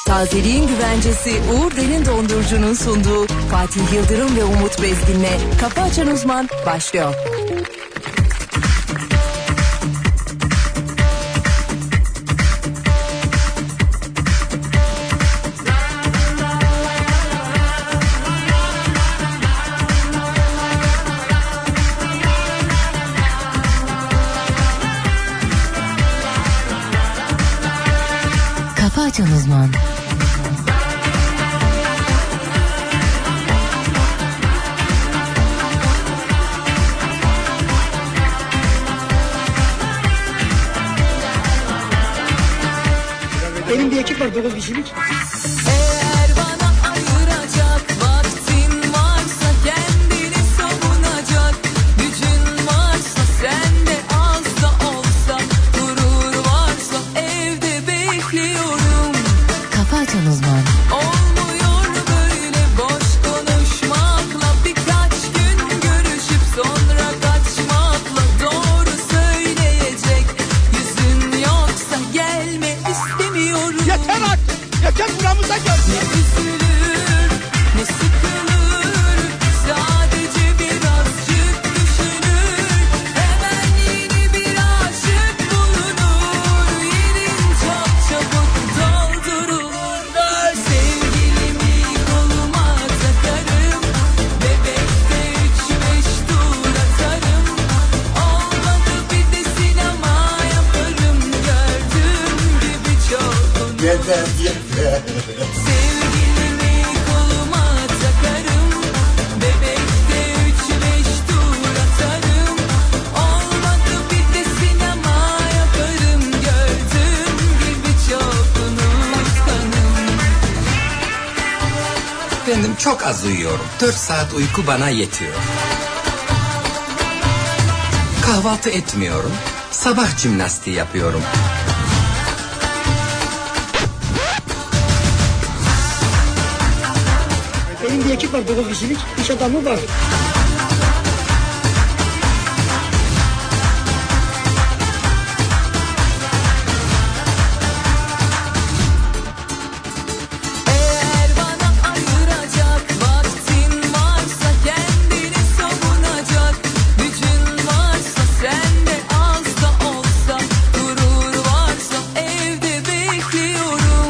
Tazeliğin güvencesi Uğur Derin Dondurucu'nun sunduğu Fatih Yıldırım ve Umut Bezgin'le Kafa Açan Uzman başlıyor. Kafa Açan Uzman. Benim bir ekip var 9 kişilik. Eğer bana ayıracak vaktin varsa, kendini savunacak gücün varsa, sende az da olsa gurur varsa, evde bekliyorum. Kafa Açan Uzman. Olmuyor böyle boş konuşmakla, birkaç gün görüşüp sonra kaçmakla, doğru söyleyecek yüzün yoksa gelme istemiyorum. Yeter artık. Yeter buramıza gel. Ne üzülür ne sıkılır, sadece birazcık düşünür, hemen yeni bir aşık bulunur, yerin çok çabuk doldurulur. Sevgilimi koluma takarım, bebekte 3-5 tur atarım, olmadı bir de sinema yaparım, gördüğüm gibi çok. Yeter yeter. Sevgilimi koluma takarım, bebekte 3-5 tur atarım, olmadı bir de sinema yaparım, gördüğüm gibi çok unutkanım. Efendim çok az uyuyorum. 4 saat uyku bana yetiyor. Kahvaltı etmiyorum. Sabah jimnastiği yapıyorum. Benim bir ekip var 9 kişilik. İş adamı var. Eğer bana ayıracak vaktin varsa, kendini savunacak gücün varsa, sende az da olsa gurur varsa, evde bekliyorum.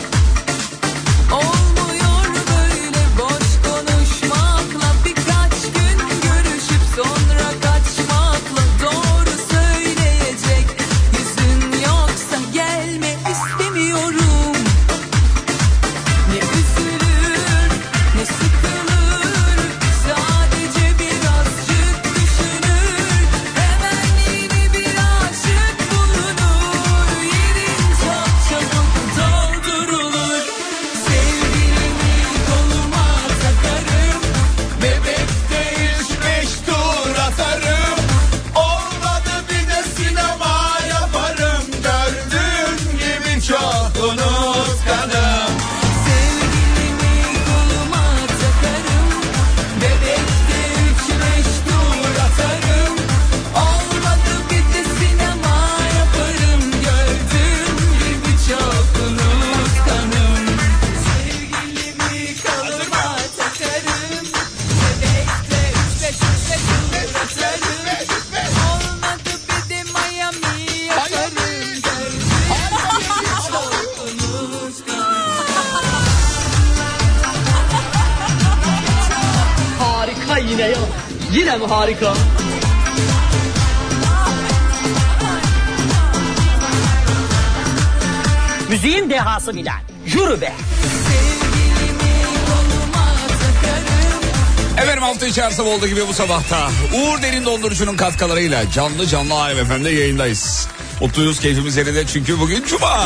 Olmuyor böyle boş konuşmakla, birkaç gün görüşüp sonra kaçmakla, doğru söyleyecek yüzün yoksa gelme istemiyorum. Ne üzülür ne sıkılır, sadece birazcık düşünür, hemen yeni bir aşık bulunur, yerin çok çabuk doldurulur. Sevgilimi koluma takarım, bebekte 3-5 tur atarım, olmadı bir de sinema yaparım, gördüğün gibi çok unutkanım. Sevgilimi koluma takarım, bebekte 3-5 tur atarım, olmadı bir de sinema yaparım, gördüğün gibi çok unutkanım. Sevgilimi koluma takarım, bebekte 3-5 tur atarım, olmadı bir de Miami yaparım, gördüğün gibi çok unutkanım. Harika yine ya. Yine mi harika? Müziğin dehası Bilal. Yürü be. Efendim hafta içi her sabah olduğu gibi bu sabahta Uğur Derin Dondurucu'nun katkılarıyla canlı Alem FM'de yayındayız. Mutluyuz, keyfimiz yerinde çünkü bugün Cuma.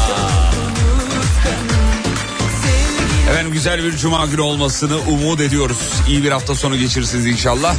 Efendim güzel bir Cuma günü olmasını umut ediyoruz. İyi bir hafta sonu geçirirsiniz inşallah.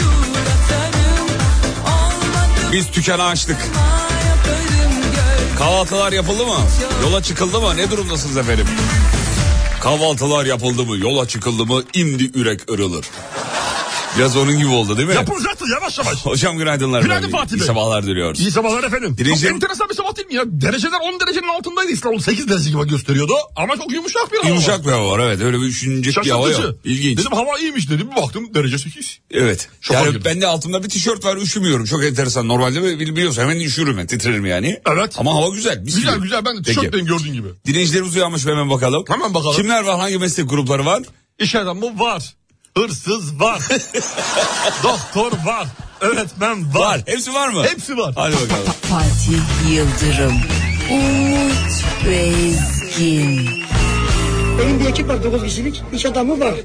Biz tükeni açtık. Kahvaltılar yapıldı mı? Yola çıkıldı mı? Ne durumdasınız efendim? Kahvaltılar yapıldı mı? Yola çıkıldı mı? İmdi ürek ırılır. Biraz onun gibi oldu değil mi? Yapılacaktı yavaş yavaş. Hocam günaydınlar. Günaydın Fatih Bey. İyi sabahlar diliyoruz. İyi sabahlar efendim. Dinleyicilerin... Çok enteresan bir sabah değil mi ya? Dereceler 10 derecenin altındaydı, İstanbul 8 derece gibi gösteriyordu. Ama çok yumuşak bir hava. Yumuşak bir hava var, evet. Öyle bir üşünecek bir hava yok. İlginç. Dedim hava iyiymiş dedim. Bir baktım derece 8. Evet. Şoka yani girdim. ben de altımda bir tişört var, üşümüyorum. Çok enteresan. Normalde biliyorsun hemen üşürüm ben, titrerim yani. Evet. Ama hava güzel. Güzel ben de tişörtteyim gördüğün gibi. Dinleyicilerimiz uyanmış mı, hemen bakalım. Hemen bakalım. Kimler var, hangi meslek grupları var? İş adamı var. Hırsız var. Doktor var. Öğretmen var. Hepsi var mı? Hepsi var. Hadi bakalım. Fatih Yıldırım, Umut Bezgin. Benim bir ekip var 9 kişilik. İş adamı var.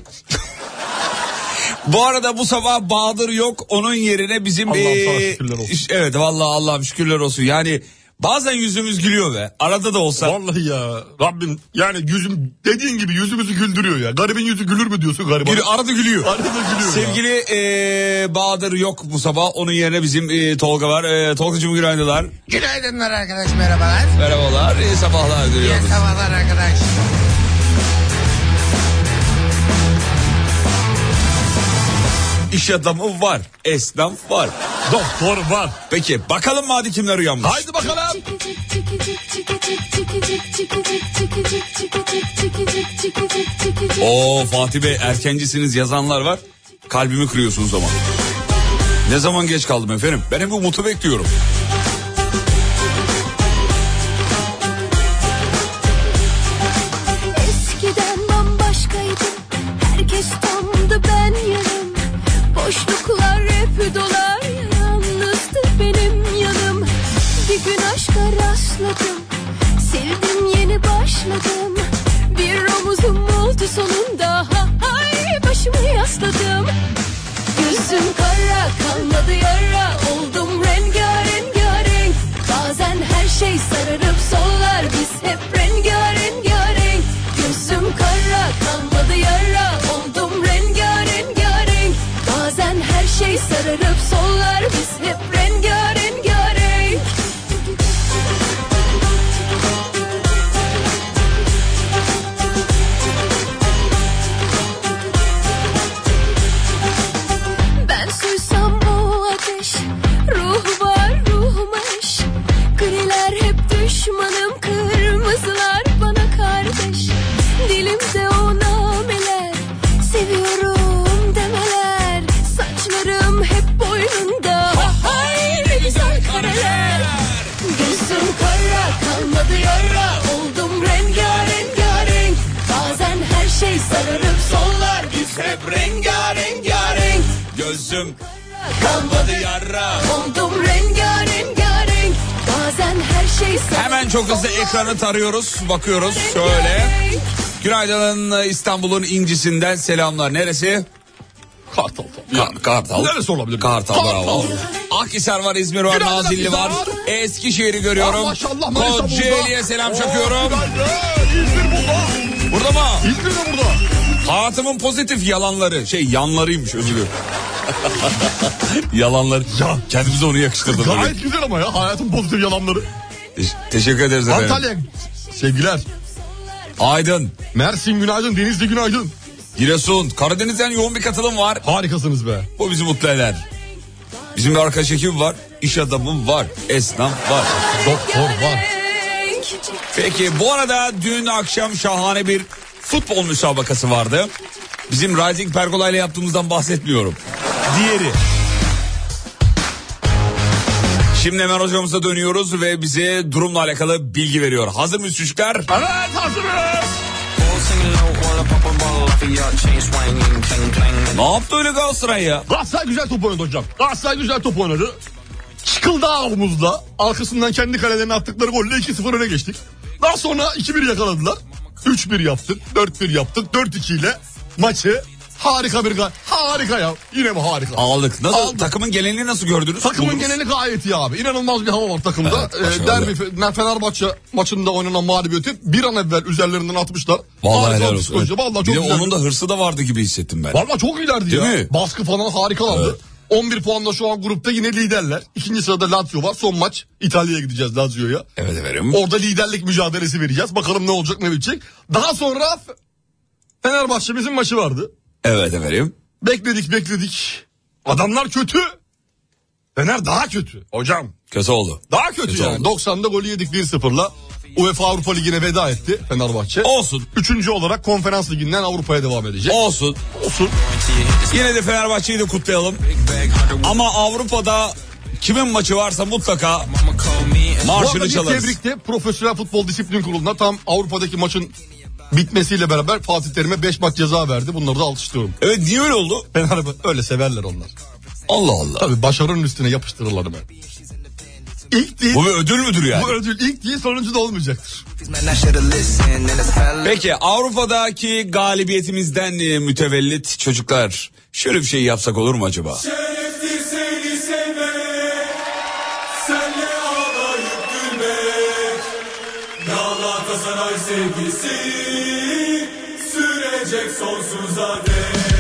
Bu arada bu sabah Bahadır yok. Onun yerine bizim... Allah'ım sana şükürler olsun. Evet vallahi Allah'ım şükürler olsun. Yani bazen yüzümüz gülüyor be. Arada da olsa. Vallahi ya Rabbim yani yüzüm dediğin gibi yüzümüzü güldürüyor ya. Garibin yüzü gülür mü diyorsun gariban? Arada gülüyor. Arada gülüyor. Sevgili Bahadır yok bu sabah. Onun yerine bizim Tolga var. Tolgacığım günaydınlar. Günaydınlar arkadaş, merhabalar. Merhabalar. İyi sabahlar diliyoruz. İyi sabahlar arkadaş. İş adamı var. Esnaf var. Doktor var. Peki bakalım hadi kimler uyanmış. Haydi bakalım. Oo Fatih Bey erkencisiniz yazanlar var. Kalbimi kırıyorsunuz ama. Ne zaman geç kaldım efendim? Ben hep Umut'u bekliyorum. Eskiden bambaşkaydım. Herkes tamdı, ben yarım. Boşluklar hep dolar. Yalnızdı benim yanım. Bir gün aşka rastladım. Sevdim, yeni başladım. Bir omuzum oldu sonunda. Hay başımı yasladım. Gözüm kara, kalmadı yara. Oldum rengarenk. Bazen her şey sararıp sollar. Biz hep rengarenk. Gözüm kara, kalmadı yara. Oldum rengarenk. Bazen her şey sararıp sollar. Biz hep rengarenk. Ben suysam o ateş, ruh var ruhum eş. Griler hep düşmanım, kırmızılar bana kardeş. Dilimde o nameler, seviyorum demeler. Saçlarım hep boynunda, hay ne güzel kareler. Gözüm kara, kalmadı yara. Oldum rengarenk. Bazen her şey sararıp sollar. Biz hep rengarenk. Gözüm kalmadı yara. Oldum rengarenk. Bazen her şey sararıp Hemen çok hızlı ekranı tarıyoruz. Bakıyoruz şöyle. Günaydın İstanbul'un incisinden selamlar. Neresi? Kartal. Kartal. Neresi olabilir? Kartal, bravo. Akhisar var, İzmir var, Günaydın Nazilli var. Akhisar. Eskişehir'i görüyorum. Maşallah, Manisa Kocaeli'ye selam çakıyorum. İzmir burada. Burada mı? İzmir de burada. Hayatımın pozitif yalanları. Yanlarıymış, özür dilerim. Yalanlar. Ya. Kendimize onu yakıştırdık. Gayet güzel ama ya hayatın pozitif yalanları. Teşekkür ederiz efendim. Antalya sevgiler. Aydın. Mersin günaydın, Denizli günaydın. Giresun. Karadeniz'den yoğun bir katılım var. Harikasınız be. Bu bizi mutlu eder. Bizim bir arkadaş ekibi var. İş adamı var. Esnaf var. Doktor var. Peki bu arada dün akşam şahane bir futbol müsabakası vardı. Bizim Rising Pergola ile yaptığımızdan bahsetmiyorum. Diğeri. Şimdi hemen hocamıza dönüyoruz ve bize durumla alakalı bilgi veriyor. Hazır mıyız çocuklar? Evet hazırız. Ne yaptı öyle Galatasaray ya? Galatasaray güzel top oynadı hocam. Galatasaray güzel top oynadı. Çıkıldı avımızda. Arkasından kendi kalelerine attıkları golle 2-0 öne geçtik. Daha sonra 2-1 yakaladılar. 3-1 yaptık. 4-1 yaptık. 4-2 ile maçı harika bir harika ya. Yine mi harika? Aldık. Nasıl? Aldık. Takımın genelini nasıl gördünüz? Takımın geneli gayet iyi abi. İnanılmaz bir hava var takımda. Evet, Derbi Fenerbahçe maçında oynanan mağlubiyeti bir an evvel üzerlerinden atmışlar. Vallahi Harika helal bir olsun. psikoloji. Vallahi çok Bir de güzel. onun da hırsı da vardı gibi hissettim ben. Vallahi çok iyilerdi Değil ya. mi? Baskı falan harikalardı. Evet. 11 puanla şu an grupta yine liderler. İkinci sırada Lazio var. Son maç İtalya'ya gideceğiz Lazio'ya. Evet efendim. Orada liderlik mücadelesi vereceğiz. Bakalım ne olacak ne bitecek. Daha sonra Fenerbahçe bizim maçı vardı. Evet efendim. Bekledik. Adamlar kötü. Fener daha kötü hocam. Kötü oldu. Daha kötü yani. oldu. 90'da golü yedik 1-0'la. UEFA Avrupa Ligi'ne veda etti Fenerbahçe. Olsun. 3. olarak Konferans Ligi'nden Avrupa'ya devam edecek. Olsun. Yine de Fenerbahçe'yi de kutlayalım. Ama Avrupa'da kimin maçı varsa mutlaka Bu arada marşını bir çalarız. tebrikte Profesyonel Futbol Disiplin Kurulu'na tam Avrupa'daki maçın bitmesiyle beraber Fatih Terim'e 5 maç ceza verdi. Bunları da alkışlıyorum. Evet, niye öyle oldu? Fenerbahçe öyle severler onlar. Allah Allah. Tabii başarının üstüne yapıştırırlar hemen. İlk değil. Bu bir ödül müdür yani? Bu ödül ilk değil, sonuncu da olmayacaktır. Peki Avrupa'daki galibiyetimizden mütevellit çocuklar şöyle bir şey yapsak olur mu acaba? Şereftir seni sevmek, senle ağlayıp gülmek. Galatasaray sevgisi sürecek sonsuza dek.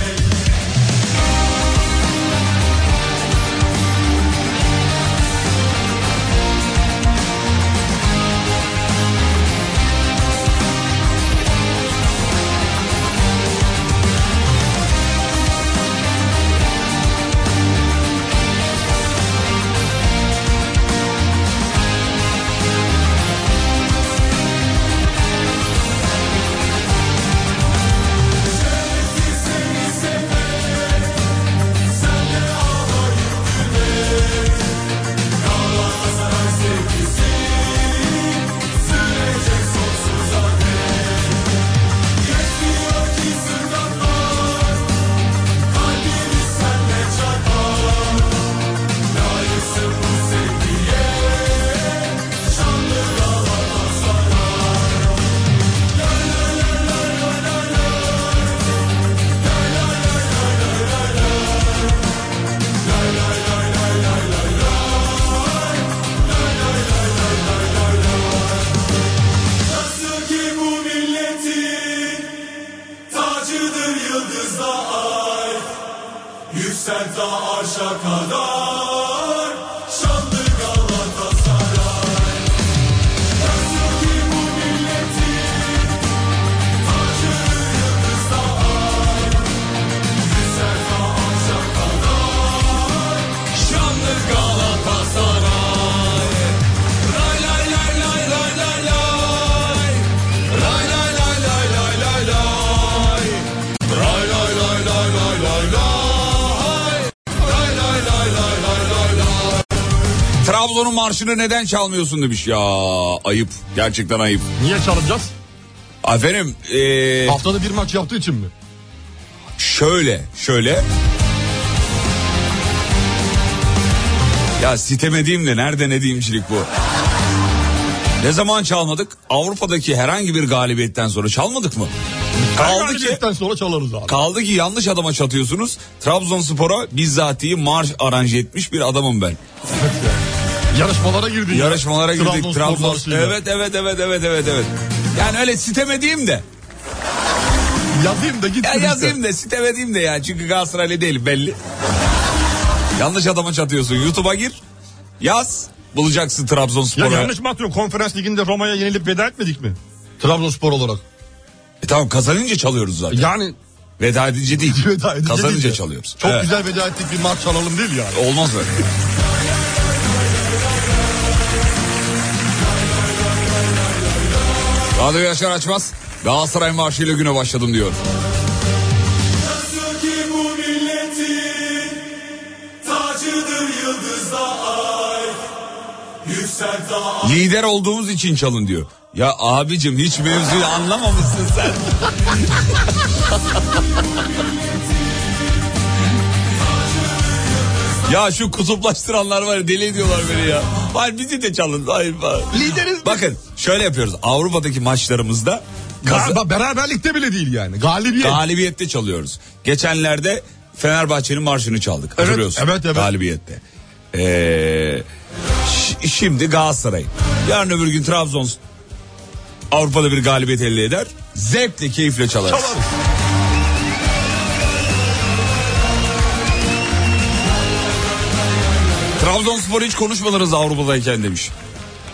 Trabzon'un marşını neden çalmıyorsun demiş ya. Ayıp. Gerçekten ayıp. Niye çalacağız? Efendim. Haftada bir maç yaptığı için mi? Şöyle. Ya sitem edeyim de nerede ne diyeyimcilik bu. Ne zaman çalmadık? Avrupa'daki herhangi bir galibiyetten sonra çalmadık mı? Galibiyetten sonra çalarız abi. Kaldı ki yanlış adama çatıyorsunuz. Trabzonspor'a bizzatihi marş aranje etmiş bir adamım ben. Yarışmalara girdik. Yarışmalara girdik. Trabzon. Evet. Evet. Yani öyle sitem edeyim de. Yazayım da gitsin. Ya yazayım da sitem edeyim de ya. Çünkü Galatasaraylı değil belli. Yanlış adama çatıyorsun. YouTube'a gir. Yaz. Bulacaksın Trabzonspor'u. Ya yanlış mı atıyorum? Konferans Ligi'nde Roma'ya yenilip veda etmedik mi? Trabzonspor olarak. Tamam, kazanınca çalıyoruz zaten. Yani veda edince değil. Veda edince kazanınca değil çalıyoruz. Çok evet. Güzel veda ettik, bir marş çalalım değil yani. Olmaz böyle. Radyoyu açar açmaz Galatasaray marşıyla güne başladım diyor. Nasıl ki bu milletin tacıdır yıldızda ay, yükselt ay. Lider olduğumuz için çalın diyor. Ya abicim hiç mevzuyu anlamamışsın sen. Ya şu kutuplaştıranlar var ya, deli ediyorlar beni ya. Hayır bizi de çalın. Hayır. Lideriz. Bakın şöyle yapıyoruz. Avrupa'daki maçlarımızda beraberlikte bile değil yani. Galibiyette çalıyoruz. Geçenlerde Fenerbahçe'nin marşını çaldık. Hatırlıyorsun. Evet. Galibiyette. Şimdi Galatasaray. Yarın öbür gün Trabzon Avrupa'da bir galibiyet elde eder. Zevkle, keyifle çalarız. Trabzonspor hiç konuşmadınız Avrupa'dayken demiş.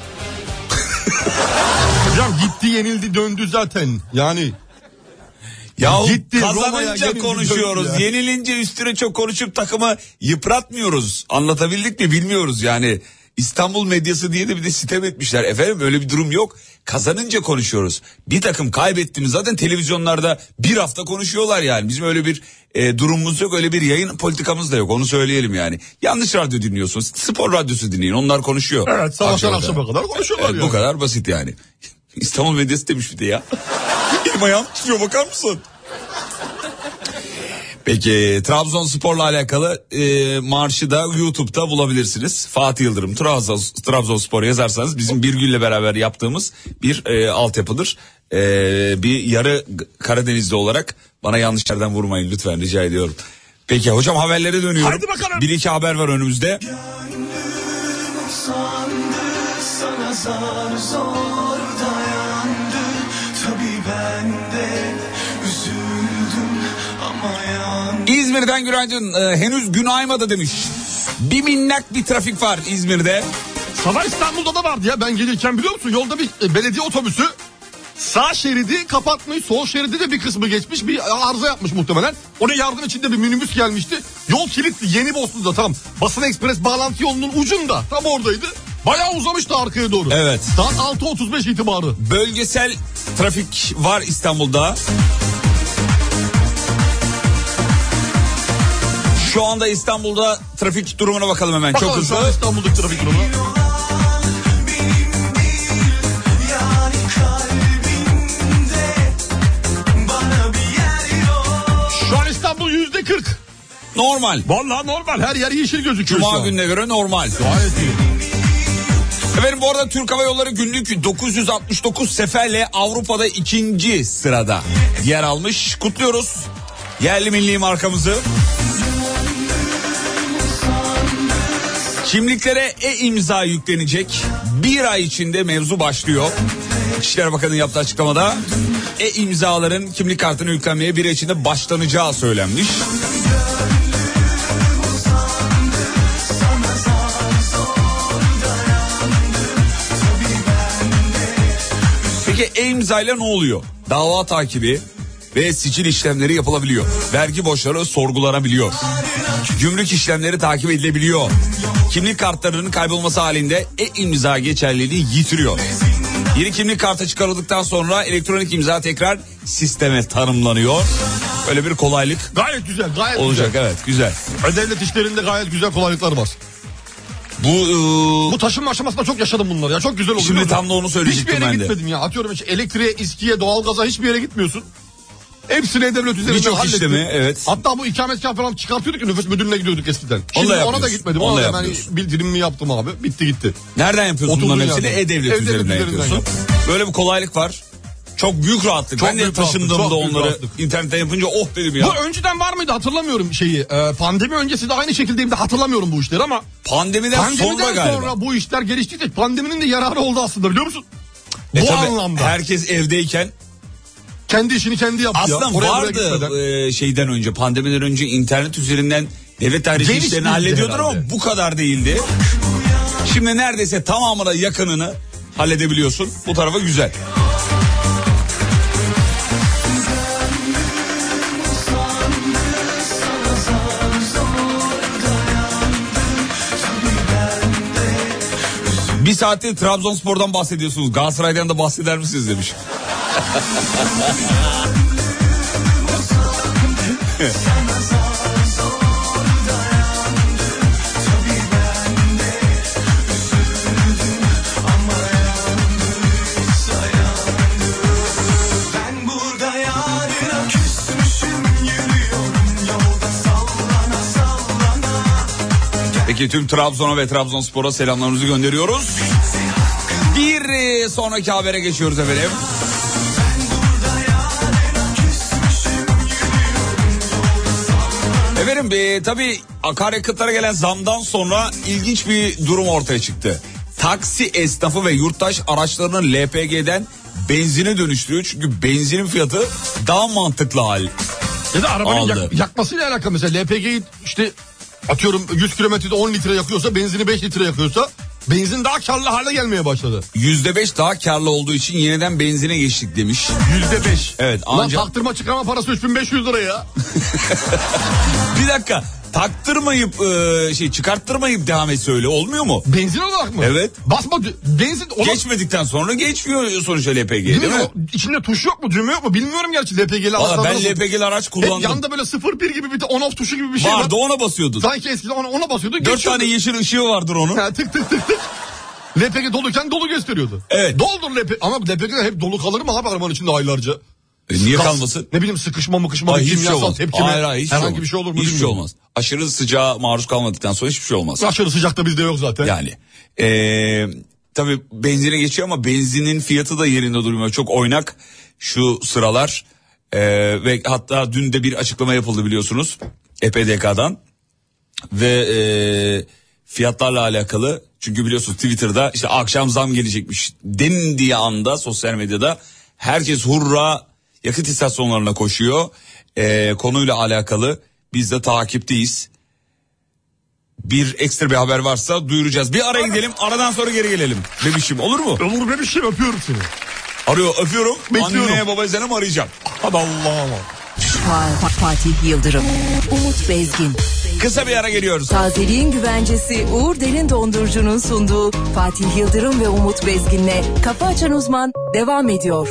Hocam gitti, yenildi, döndü zaten. Yani Ya Gitti, Roma'ya kazanınca yenildi konuşuyoruz. ya. Yenilince üstüne çok konuşup takımı yıpratmıyoruz. Anlatabildik mi bilmiyoruz yani. İstanbul medyası diye de bir de sitem etmişler. Efendim öyle bir durum yok. Kazanınca konuşuyoruz. Bir takım kaybettiğimiz zaten televizyonlarda bir hafta konuşuyorlar yani. Bizim öyle bir durumumuz yok. Öyle bir yayın politikamız da yok. Onu söyleyelim yani. Yanlış radyo dinliyorsunuz. Spor radyosu dinleyin. Onlar konuşuyor. Evet, sabahtan akşama kadar konuşuyorlar evet, yani. bu kadar basit yani. İstanbul medyası demiş bir de ya. Elim ayağım titriyor, bakar mısın? Peki Trabzonspor'la alakalı marşı da YouTube'da bulabilirsiniz. Fatih Yıldırım Trabzonspor yazarsanız bizim Birgül'le beraber yaptığımız bir altyapıdır. Bir yarı Karadenizli olarak bana yanlış yerden vurmayın lütfen, rica ediyorum. Peki hocam haberlere dönüyorum. Hadi bakalım. Bir iki haber var önümüzde. Sana zar zor dayandı. Tabii ben de üzüldüm ama İzmir'den günaydın. Henüz gün aymadı demiş. Bir minnak bir trafik var İzmir'de. Sabah İstanbul'da da vardı ya, ben gelirken biliyor musun, yolda bir belediye otobüsü sağ şeridi kapatmış, sol şeridi de bir kısmı geçmiş, bir arıza yapmış muhtemelen. Ona yardım içinde bir minibüs gelmişti. Yol kilitli, Yenibosna'da tam Basın Ekspres bağlantı yolunun ucunda, tam oradaydı. Bayağı uzamıştı arkaya doğru. Evet. Saat 6.35 itibarı. Bölgesel trafik var İstanbul'da. Şu anda İstanbul'da trafik durumuna bakalım hemen. Bakalım çok hızlı. şu an İstanbul'daki trafik durumu. Şu an İstanbul %40. Normal. Vallahi normal, her yer yeşil gözüküyor. Cuma gününe göre normal. Gayet iyi. Efendim bu arada Türk Hava Yolları günlük 969 seferle Avrupa'da 2. sırada yer almış. Kutluyoruz yerli milli markamızı. Kimliklere e-imza yüklenecek. Bir ay içinde mevzu başlıyor. İçişleri Bakanı yaptığı açıklamada e-imzaların kimlik kartına yüklenmeye bir ay içinde başlanacağı söylenmiş. Peki e-imza ile ne oluyor? Dava takibi ve sicil işlemleri yapılabiliyor. Vergi borçları sorgulanabiliyor. Gümrük işlemleri takip edilebiliyor. Kimlik kartlarının kaybolması halinde e-imza geçerliliği yitiriyor. Yeni kimlik kartı çıkarıldıktan sonra elektronik imza tekrar sisteme tanımlanıyor. Böyle bir kolaylık. Gayet güzel, gayet olacak, güzel. evet, güzel. Devlet işlerinde gayet güzel kolaylıklar var. Bu taşınma aşamasında çok yaşadım bunları ya, çok güzel oluyor. Şimdi tam da onu söyleyecektim ben de. Hiçbir yere gitmedim ya, atıyorum işte elektriğe, iskiye, doğalgaza hiçbir yere gitmiyorsun. Hepsini devlet üzerinde birçok hallettim. işlemi, evet. Hatta bu ikametgah falan çıkartıyorduk ya, nüfus müdürlüğüne gidiyorduk eskiden. Onu Şimdi da ona da gitmedim. Onu Ona da da ben bildirimimi yaptım abi. Bitti gitti. Nereden yapıyorsun Oturduğun bunların hepsini? yerden. E-Devlet üzerinden yapıyorsun. yap. Böyle bir kolaylık var. Çok büyük rahatlık. Çok Ben de büyük rahatlık, taşındığımda çok büyük onları rahatlık. internetten yapınca oh dedim ya. Bu önceden var mıydı hatırlamıyorum şeyi. Pandemi öncesi de aynı şekildeydi, hatırlamıyorum bu işleri ama. Pandemiden sonra galiba. Sonra bu işler geliştikçe pandeminin de yararı oldu aslında, biliyor musun? Bu tabii, anlamda. herkes evdeyken. Kendi işini kendi yaptı Aslında ya. Oraya vardı şeyden önce, pandemiden önce internet üzerinden devlet dairesi Geniş işlerini değildi hallediyordur herhalde. ama bu kadar değildi. Şimdi neredeyse tamamına yakınını halledebiliyorsun. Bu tarafa güzel. Bir saattir Trabzonspor'dan bahsediyorsunuz. Galatasaray'dan da bahseder misiniz demiş. Peki tüm Trabzon'a ve Trabzonspor'a selamlarımızı gönderiyoruz. Bir sonraki habere geçiyoruz efendim. Efendim tabii akaryakıtlara gelen zamdan sonra ilginç bir durum ortaya çıktı. Taksi esnafı ve yurttaş araçlarını LPG'den benzine dönüştürüyor. Çünkü benzinin fiyatı daha mantıklı hal. Ya da arabanın yakmasıyla alakalı, mesela LPG'yi işte atıyorum 100 kilometrede 10 litre yakıyorsa, benzini 5 litre yakıyorsa Benzin daha karlı hale gelmeye başladı. %5 daha karlı olduğu için yeniden benzine geçtik demiş. %5. Evet ancak... Lan taktırma çıkarma parası 3500 lira ya. Bir dakika. Taktırmayıp çıkarttırmayıp devam etse öyle olmuyor mu? Benzin olarak mı? Evet. Basma benzin olarak... Geçmedikten sonra geçmiyor sonuçta LPG değil mi? İçinde tuş yok mu, düğme yok mu bilmiyorum gerçi LPG'li. Valla ben LPG'li araç kullandım. Hep yanında böyle 0-1 gibi bir on off tuşu gibi bir şey vardı, ona basıyordun. Sanki eskiden ona basıyordun. 4 tane yeşil ışığı vardır onun. Ha, tık tık tık tık. LPG doluyken dolu gösteriyordu. Evet. Doldur LPG ama LPG'de hep dolu kalır mı abi arabanın içinde aylarca? Niye kalmasın? Ne bileyim sıkışma kimyasal tepkime herhangi bir şey olur mu? Hiçbir şey olmaz. Aşırı sıcağa maruz kalmadıktan sonra hiçbir şey olmaz. Aşırı sıcakta bizde yok zaten. Yani tabii benzine geçiyor ama benzinin fiyatı da yerinde durmuyor. Çok oynak şu sıralar ve hatta dün de bir açıklama yapıldı biliyorsunuz EPDK'dan ve fiyatlarla alakalı, çünkü biliyorsunuz Twitter'da işte akşam zam gelecekmiş denildiği anda sosyal medyada herkes hurra yakıt istasyonlarına koşuyor. Konuyla alakalı biz de takipteyiz. Bir ekstra bir haber varsa duyuracağız. Bir araya gidelim, aradan sonra geri gelelim. Bebişim olur mu? Olur bebişim, öpüyorum seni. Öpüyorum. Bekliyorum. Anneye babaya seni arayacağım. Hadi Allah'ım. Fatih Yıldırım, Umut Bezgin. Kısa bir ara geliyoruz. Tazeliğin güvencesi Uğur Derin Dondurucu'nun sunduğu Fatih Yıldırım ve Umut Bezgin'le Kafa Açan Uzman devam ediyor.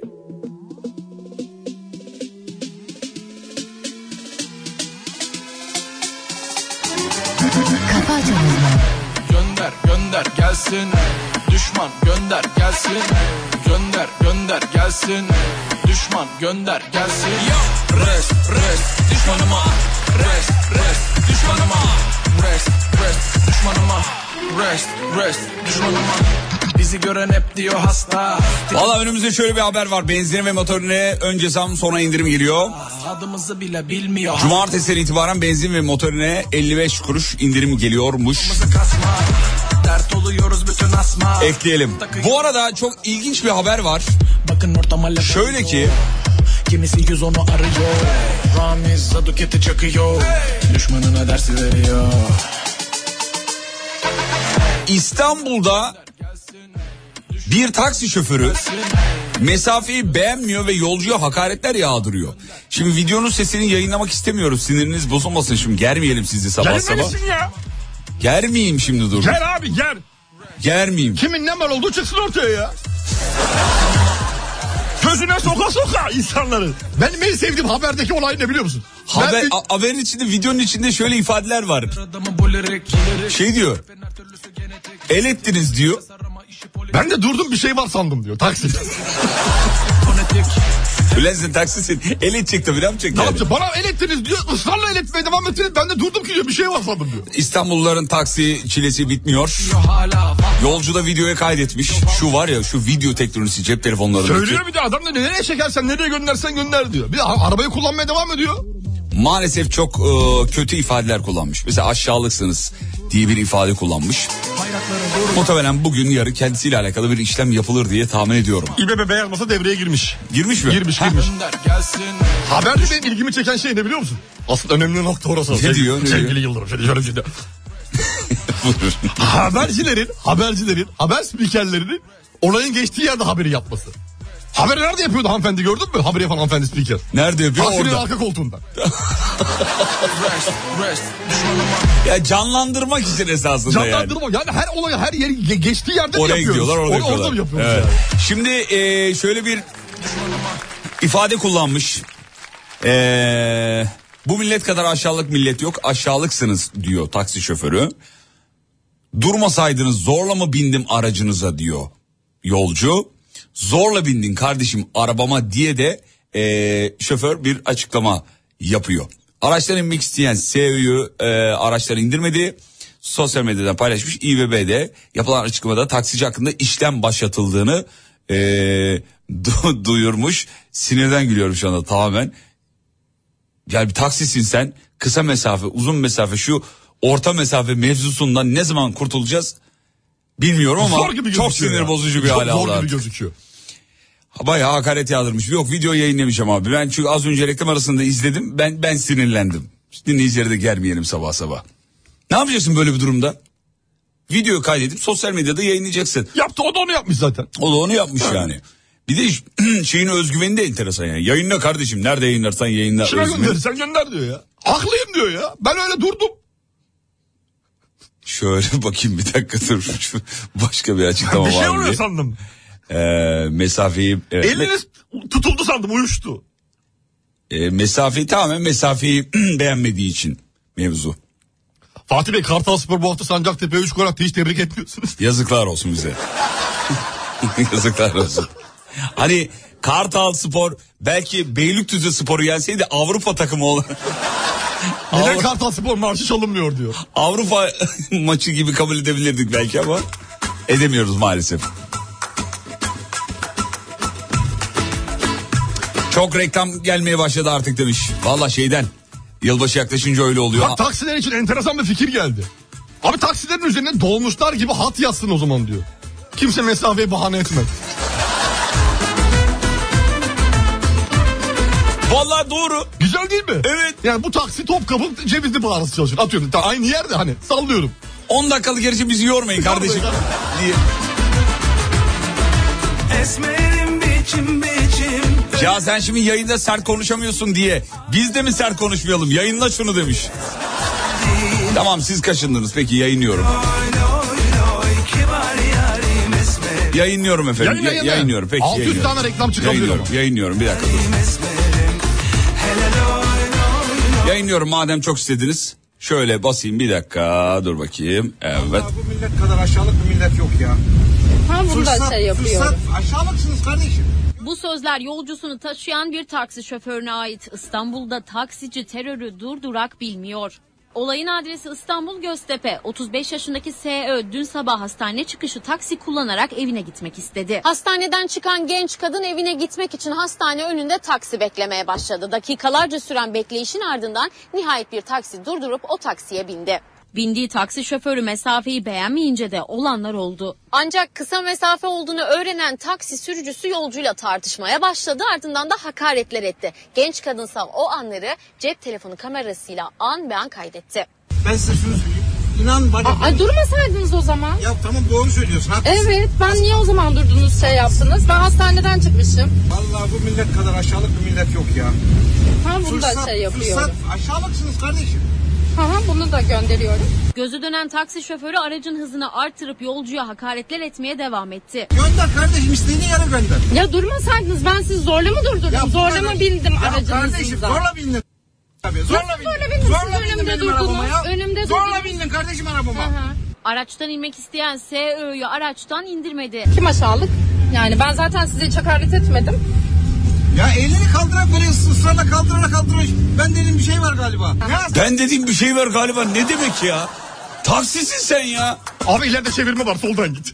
Kafa Açan Uzman. Gönder gelsin. Düşman gönder gelsin. Gönder gelsin. Düşman gönder gelsin. Rest düşmanıma. Rest düşmanıma. Rest düşmanıma. Rest düşmanıma. Bizi gören hep diyor hasta. Valla önümüzde şöyle bir haber var. Benzin ve motorine önce zam sonra indirim geliyor. Adımızı bile bilmiyor. Cumartesi'den itibaren benzin ve motorine 55 kuruş indirim geliyormuş. Dert oluyoruz bütün asma. Ekleyelim. Bu arada çok ilginç bir haber var. Bakın ortama şöyle ki. Kimisi 110'u arıyor. Ramiz Zaduket'i çakıyor. Düşmanına dersi veriyor. İstanbul'da bir taksi şoförü mesafeyi beğenmiyor ve yolcuya hakaretler yağdırıyor. Şimdi videonun sesini yayınlamak istemiyoruz. Siniriniz bozulmasın, şimdi germeyelim sizi sabah sabah. Gelmelisin ya. Germeyeyim şimdi, dur. Gel abi gel. Germeyeyim. Kimin ne mal olduğu çıksın ortaya ya. Gözüne soka insanları. Benim en sevdiğim haberdeki olay ne biliyor musun? Haberin içinde, videonun içinde şöyle ifadeler var. Şey diyor. El ettiniz diyor. Ben de durdum, bir şey var sandım diyor taksi. Ulan sen taksisin. El edecek tabii, ne yapacak yani? Bana el ettiniz diyor, ısrarla el etmeye devam ettiniz. Ben de durdum ki diyor, bir şey var sandım diyor. İstanbulluların taksi çilesi bitmiyor. Yolcu da videoya kaydetmiş. Şu var ya, şu video teknolojisi cep telefonlarındaki. Söylüyor bir de adam da nereye çekersen, nereye göndersen gönder diyor. Bir de arabayı kullanmaya devam ediyor. Maalesef çok kötü ifadeler kullanmış. Mesela aşağılıksınız diye bir ifade kullanmış. Muhtemelen bugün yarın kendisiyle alakalı bir işlem yapılır diye tahmin ediyorum. İBB beyaz masa devreye girmiş. Girmiş mi? Girmiş. Haberde benim ilgimi çeken şey ne biliyor musun? Aslında önemli nokta orası. Ne diyor? Sevgili Yıldırım. Şöyle. Habercilerin, haber spikerlerinin olayın geçtiği yerde haberi yapması. Haberi nerede yapıyordu hanımefendi, gördün mü? Haberi yapan hanımefendi spiker. Nerede yapıyor? Taksinin orada. arka koltuğunda. Ya canlandırmak için esasında Canlandırma yani. her olayı her yeri geçtiği yerde oraya yapıyoruz. Gidiyorlar, orada yapıyorlar. yapıyoruz evet. Yani. Şimdi şöyle bir ifade kullanmış. Bu millet kadar aşağılık millet yok, aşağılıksınız diyor taksi şoförü. Durmasaydınız zorla mı bindim aracınıza diyor yolcu. Zorla bindin kardeşim arabama diye de şoför bir açıklama yapıyor. Araçtan inmek isteyen CEO'yu araçtan indirmedi. Sosyal medyadan paylaşmış. İBB'de yapılan açıklamada taksici hakkında işlem başlatıldığını duyurmuş. Sinirden gülüyorum şu anda tamamen. Yani bir taksisin sen, kısa mesafe, uzun mesafe, şu orta mesafe mevzusundan ne zaman kurtulacağız bilmiyorum ama çok sinir bozucu bir hale aldı. Zor gibi gözüküyor. Bayağı hakaret yağdırmış. Yok, video yayınlamayacağım abi. Ben çünkü az önce reklam arasında izledim. Ben sinirlendim. Dinleyicileri de germeyelim sabah sabah. Ne yapacaksın böyle bir durumda? Video kaydedip sosyal medyada yayınlayacaksın. Yaptı, o da onu yapmış zaten. O da onu yapmış yani. Bir de şeyin özgüveni de enteresan yani. Yayınla kardeşim, nerede yayınlarsan yayınla. Şuna gönderirsen gönder diyor ya. Haklıyım diyor ya. Ben öyle durdum. Şöyle bakayım bir dakika dur. Şu başka bir açıklama var mı? Bir şey oluyor sandım. Mesafeyi... Eliniz tutuldu sandım, uyuştu. Tamamen mesafeyi beğenmediği için mevzu. Fatih Bey, Kartalspor bu hafta Sancaktepe'ye 3 gol attı, hiç tebrik etmiyorsunuz. Yazıklar olsun bize. Yazıklar olsun. Hani Kartalspor belki Beylikdüzü Spor'u yenseydi Avrupa takımı olur. Neden Kartalspor marşı çalınmıyor diyor. Avrupa maçı gibi kabul edebilirdik belki ama edemiyoruz maalesef. Çok reklam gelmeye başladı artık demiş. Valla şeyden, yılbaşı yaklaşınca öyle oluyor. Bak, taksiler için enteresan bir fikir geldi. Abi taksilerin üzerine dolmuşlar gibi hat yazsın o zaman diyor. Kimse mesafeyi bahane etmez. Vallahi doğru. Güzel değil mi? Evet. Yani bu taksi Topkapı Cevizli Bağrısı çalışıyor. Atıyorum aynı yerde, hani sallıyorum. 10 dakikalık yarışı bizi yormayın kardeşim diye. Esmerim biçim biçim. Ya sen şimdi yayında sert konuşamıyorsun diye biz de mi sert konuşmayalım? Yayınla şunu demiş. Tamam, siz kaşındınız, peki yayınlıyorum. Yayınlıyorum efendim. Yayınlıyorum. Peki, 600 tane reklam çıkabiliyor. Yayınlıyorum. Bir dakika dur. Yayınlıyorum madem çok istediniz. Şöyle basayım bir dakika, dur bakayım. Evet. Bu millet kadar aşağılık bir millet yok ya. Ha, bunu da şey yapıyorum. Aşağılıksınız kardeşim. Bu sözler yolcusunu taşıyan bir taksi şoförüne ait. İstanbul'da taksici terörü durdurak bilmiyor. Olayın adresi İstanbul Göztepe. 35 yaşındaki SÖ dün sabah hastane çıkışı taksi kullanarak evine gitmek istedi. Hastaneden çıkan genç kadın evine gitmek için hastane önünde taksi beklemeye başladı. Dakikalarca süren bekleyişin ardından nihayet bir taksi durdurup o taksiye bindi. Bindiği taksi şoförü mesafeyi beğenmeyince de olanlar oldu. Ancak kısa mesafe olduğunu öğrenen taksi sürücüsü yolcuyla tartışmaya başladı, ardından da hakaretler etti. Genç kadınsa o anları cep telefonu kamerasıyla an be an kaydetti. Ben size şunu söyleyeyim. İnan bana. Durmasaydınız o zaman. Ya tamam, doğru söylüyorsun. Haklısın. Evet, ben niye o zaman durdunuz yaptınız? Ben hastaneden çıkmışım. Vallahi bu millet kadar aşağılık bir millet yok ya. Ha, bunu da yapıyorum. Fırsat, aşağılıksınız kardeşim. Bunu da gönderiyorum. Gözü dönen taksi şoförü aracın hızını artırıp yolcuya hakaretler etmeye devam etti. Gönder kardeşim, istediğin yere gönder. Ya durmasaydınız ben sizi zorla mı durdurdum? Zorla mı bindim aracınızda? Kardeşim zorla bindin. Tabii, zorla bindin. Zorla bindin benim arabama ya. Önümde zorla bindin kardeşim arabama. Araçtan inmek isteyen SÖ'yü araçtan indirmedi. Kim aşağılık? Yani ben zaten size hiç hakaret etmedim. Ya elini kaldırarak böyle ısrarla kaldırarak. Ben dediğim bir şey var galiba. Ben dediğim bir şey var galiba ne demek ya? Taksisin sen ya. Abi ileride çevirme var, soldan git.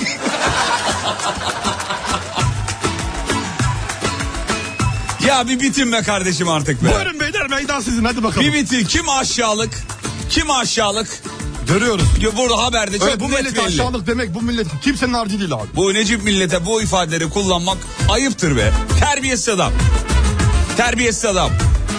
Ya bir bitin be kardeşim artık be. Buyurun beyler, meydan sizin, hadi bakalım. Bir bitin, kim aşağılık? Kim aşağılık? Görüyoruz. Burada haberde çok bu net millet belli. aşağılık demek, bu millet kimsenin harcı değil abi. Bu necip millete bu ifadeleri kullanmak ayıptır be. Terbiyesiz adam. Terbiyesiz adam.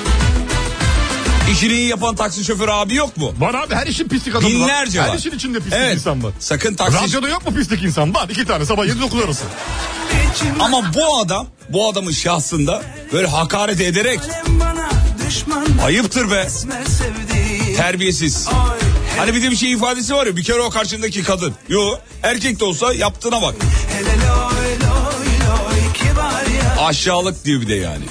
İşini iyi yapan taksi şoförü abi yok mu? Var abi, her işin pislik adamı var. Binlerce var. Her işin içinde pislik insan var. Sakın taksi... Radyoda yok mu pislik insan? Var, 2 tane, sabah 7-9 arası. Ama bu adamın şahsında böyle hakaret ederek ayıptır be. Terbiyesiz. Hani bir de bir şey ifadesi var ya, bir kere o karşındaki kadın. Yo, erkek de olsa yaptığına bak. Aşağılık diyor bir de yani.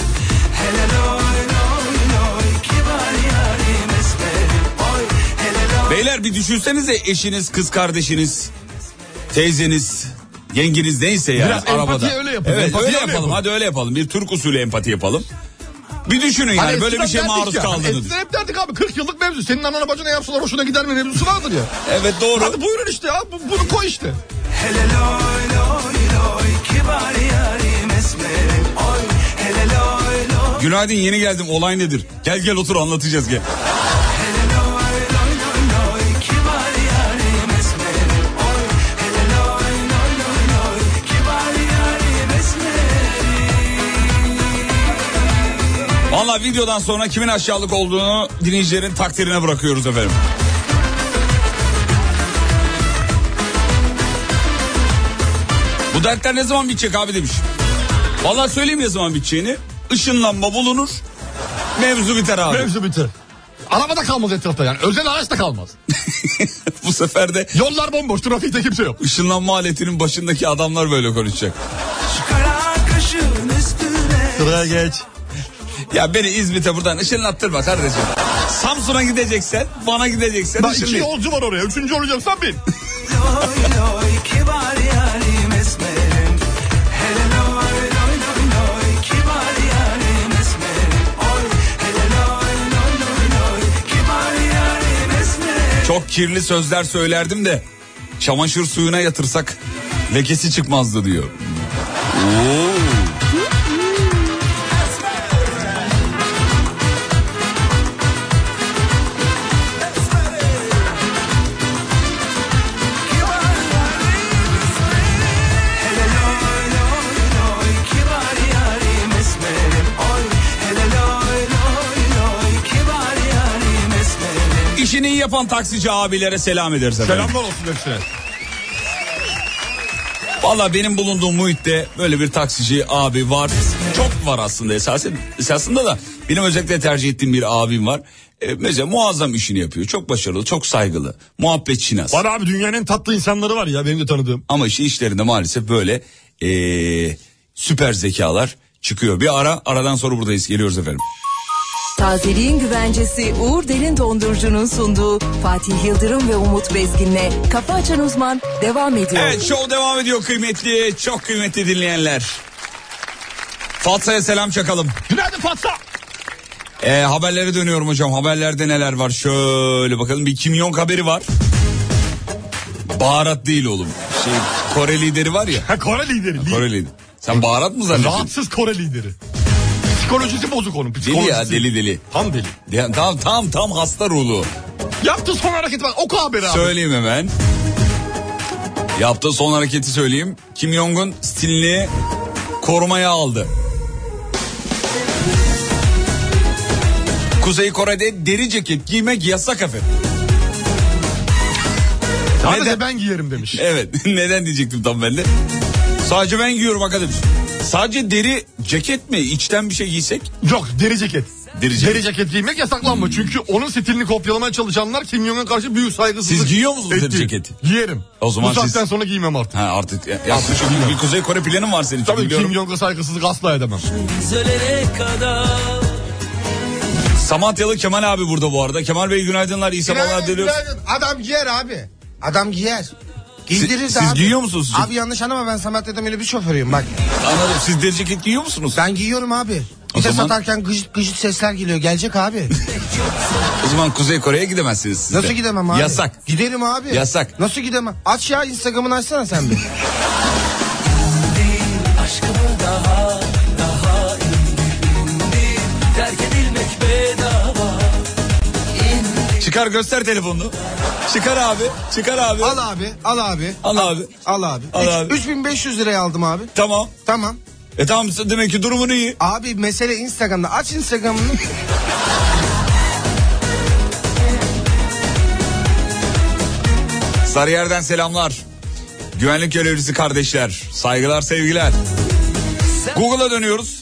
Beyler bir düşünsenize, eşiniz, kız kardeşiniz, teyzeniz, yengeniz neyse yani biraz arabada. Empati öyle yapalım. Evet, öyle yapalım. Hadi öyle yapalım. Bir Türk usulü empati yapalım. Bir düşünün yani hani böyle bir şeye maruz kaldığınız. Eskiden hep derdik abi, 40 yıllık mevzu. Senin anana bacına yapsalar hoşuna gider mi mevzusu vardır ya. Evet, doğru. Hadi buyurun işte ya, bunu koy işte. Günaydın, yeni geldim, olay nedir? Gel otur, anlatacağız gel. Valla videodan sonra kimin aşağılık olduğunu dinleyicilerin takdirine bırakıyoruz efendim. Bu dertler ne zaman bitecek abi demiş. Vallahi söyleyeyim ne zaman biteceğini. Işınlanma bulunur. Mevzu biter abi. Mevzu biter. Araba da kalmaz etrafta yani. Özel araç da kalmaz. Bu sefer de yollar bomboş, trafikte kimse yok. Işınlanma aletinin başındaki adamlar böyle konuşacak. Sıraya geç. Ya beni İzmit'e buradan ışınlattırma kardeşim. Samsun'a gideceksen, bana gideceksen Bak 2 yolcu var oraya. 3. olacaksan bin. Çok kirli sözler söylerdim de çamaşır suyuna yatırsak lekesi çıkmazdı diyor. Oo. İşini iyi yapan taksici abilere selam ederiz efendim. Selamlar olsun hepsine. Valla benim bulunduğum muhitte böyle bir taksici abi var. Çok var aslında esasında da benim özellikle tercih ettiğim bir abim var. Mesela muazzam işini yapıyor. Çok başarılı, çok saygılı, muhabbet şinas. Var abi, dünyanın en tatlı insanları var ya benim de tanıdığım. Ama işte işlerinde maalesef böyle süper zekalar çıkıyor. Bir aradan sonra buradayız, geliyoruz efendim. Tazeliğin güvencesi Uğur Derin Dondurucu'nun sunduğu Fatih Yıldırım ve Umut Bezgin'le Kafa Açan Uzman devam ediyor. Evet, show devam ediyor kıymetli, çok kıymetli dinleyenler. Fatsa'ya selam çakalım. Günaydın Fatsa. Haberlere dönüyorum hocam. Haberlerde neler var? Şöyle bakalım, bir Kim Jong haberi var. Baharat değil oğlum. Kore lideri var ya. Ha, Kore lideri. Kore lideri. Sen baharat mı zannediyorsun? Rahatsız Kore lideri. Psikolojisi bozuk onun. Deli ya, deli. Tam deli. Ya, tam hasta ruhlu. Yaptığı son hareketi bak. Oku haberi abi. Söyleyeyim hemen. Yaptığı son hareketi söyleyeyim. Kim Jong'un stilini korumaya aldı. Kuzey Kore'de deri ceket giymek yasak efendim. Sadece ben giyerim demiş. Evet, neden diyecektim tam ben de. Sadece ben giyiyorum arkadaş. Sadece deri ceket mi? İçten bir şey giysek? Yok, deri ceket. Deri ceket giymek yasaklanma. Çünkü onun stilini kopyalamaya çalışanlar Kim Jong'a karşı büyük saygısızlık. Siz giyiyor musunuz deri ceketi? Giyerim. O zaman bu saatten sonra giymem artık. Ha, artık bir Kuzey Kore planın var senin. Tabii Kim Jong'a saygısızlık asla edemem. Samatyalı Kemal abi burada bu arada. Kemal Bey günaydınlar, iyi sabahlar diliyoruz. Adam giyer abi. Adam giyer. Giydirir Siz giyiyor musunuz? Abi yanlış anlama, ben Samatya'da öyle bir şoförüyüm bak. Anladım, siz deri ceket giyiyor musunuz? Ben giyiyorum abi. Bir de satarken gıcıt sesler geliyor. Gelecek abi. O zaman Kuzey Kore'ye gidemezsiniz siz de. Nasıl gidemem abi? Yasak. Giderim abi. Yasak. Nasıl gidemem? Aç ya, Instagram'ını açsana sen bir. Aşkımı daha indi. Terk edilmek bedava. Çıkar göster telefonunu. Çıkar abi. Al abi. Al abi. 3500 liraya aldım abi. Tamam. Tamam. Tamam, demek ki durumun iyi. Abi mesele Instagram'da. Aç Instagram'ını. Sarıyer'den selamlar. Güvenlik görevlisi kardeşler. Saygılar, sevgiler. Google'a dönüyoruz.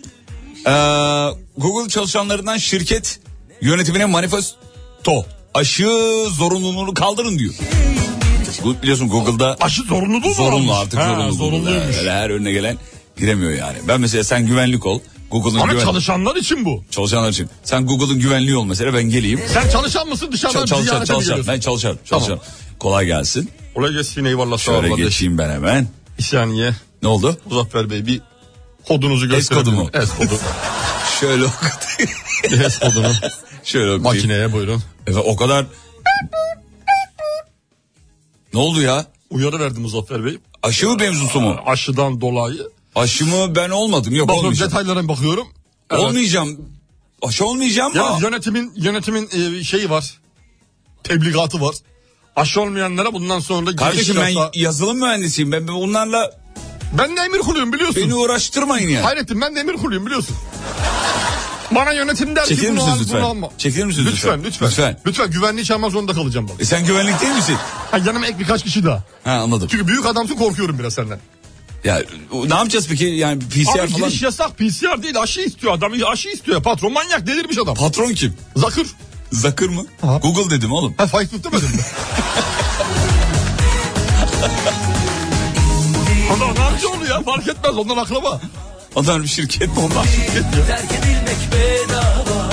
Google çalışanlarından şirket yönetimine manifesto. Aşı zorunluluğunu kaldırın diyor. Biliyorsun Google'da aşı zorunlu zorunlu artık. Zorunluymuş. Her önüne gelen giremiyor yani. Ben mesela, sen güvenlik ol. Google'ın ama çalışanlar için bu. Çalışanlar için. Sen Google'ın güvenliği ol mesela, ben geleyim. Sen çalışan mısın, dışarıdan ziyarete mi geliyorsun? Ben çalışırım. Tamam. Kolay gelsin. Kolay gelsin, eyvallah. Şöyle geçeyim ben hemen. Bir saniye. Ne oldu? Muzaffer Bey, bir kodunuzu gösterelim. Es kodu mu? Es kodu. Şöyle okutayım. Es kodunu. Şöyle okutayım. Makineye buyurun. Evet, o kadar. Ne oldu ya? Uyarı verdi Muzaffer Bey. Aşı mevzusu mu? Aşıdan dolayı. Aşı mı, ben olmadım. Yok, bakıyorum, olmayacağım. detaylara bakıyorum. Evet. Olmayacağım. Aşı olmayacağım ya, mı? Yönetimin şeyi var. Tebligatı var. Aşı olmayanlara bundan sonra... Kardeşim ben yazılım mühendisiyim. Ben bunlarla... Ben de emir kuluyum biliyorsun. Beni uğraştırmayın yani. Hayrettin, ben de emir kuluyum biliyorsun. Bana yönetim der ki bunu alma. Çekilir misiniz lütfen? Lütfen güvenliği çağırmak zorunda kalacağım bak. Sen güvenlik değil misin? Yanıma ek birkaç kişi daha. Ha, anladım. Çünkü büyük adamsın, korkuyorum biraz senden. Ya ne yapacağız peki yani PCR Abi falan? giriş yasak, PCR değil, aşı istiyor adam, aşı istiyor. Patron manyak, delirmiş adam. Patron kim? Zakır. Zakır mı? Aha. Google dedim oğlum. Ha, Facebook demedim mi? Adam ne yapacak onu ya, fark etmez, ondan akraba. Onlar bir şirket. Ondan şirket ya. Terk edilmek bedava.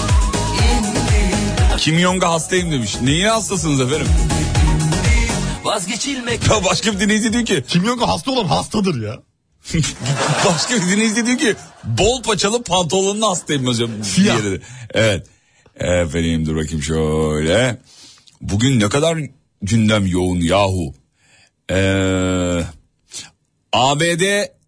Kim Jong'a hastayım demiş. Neye hastasınız efendim? Vazgeçilmek. Ya başka bir dinleyici diyor ki. Kim Jong'a hasta olan hastadır ya. Başka bir dinleyici diyor ki. Bol paçalı pantolonuna hastayım hocam. Siyah. Diğeri de. Evet. Efendim dur bakayım şöyle. Bugün ne kadar gündem yoğun yahu. ABD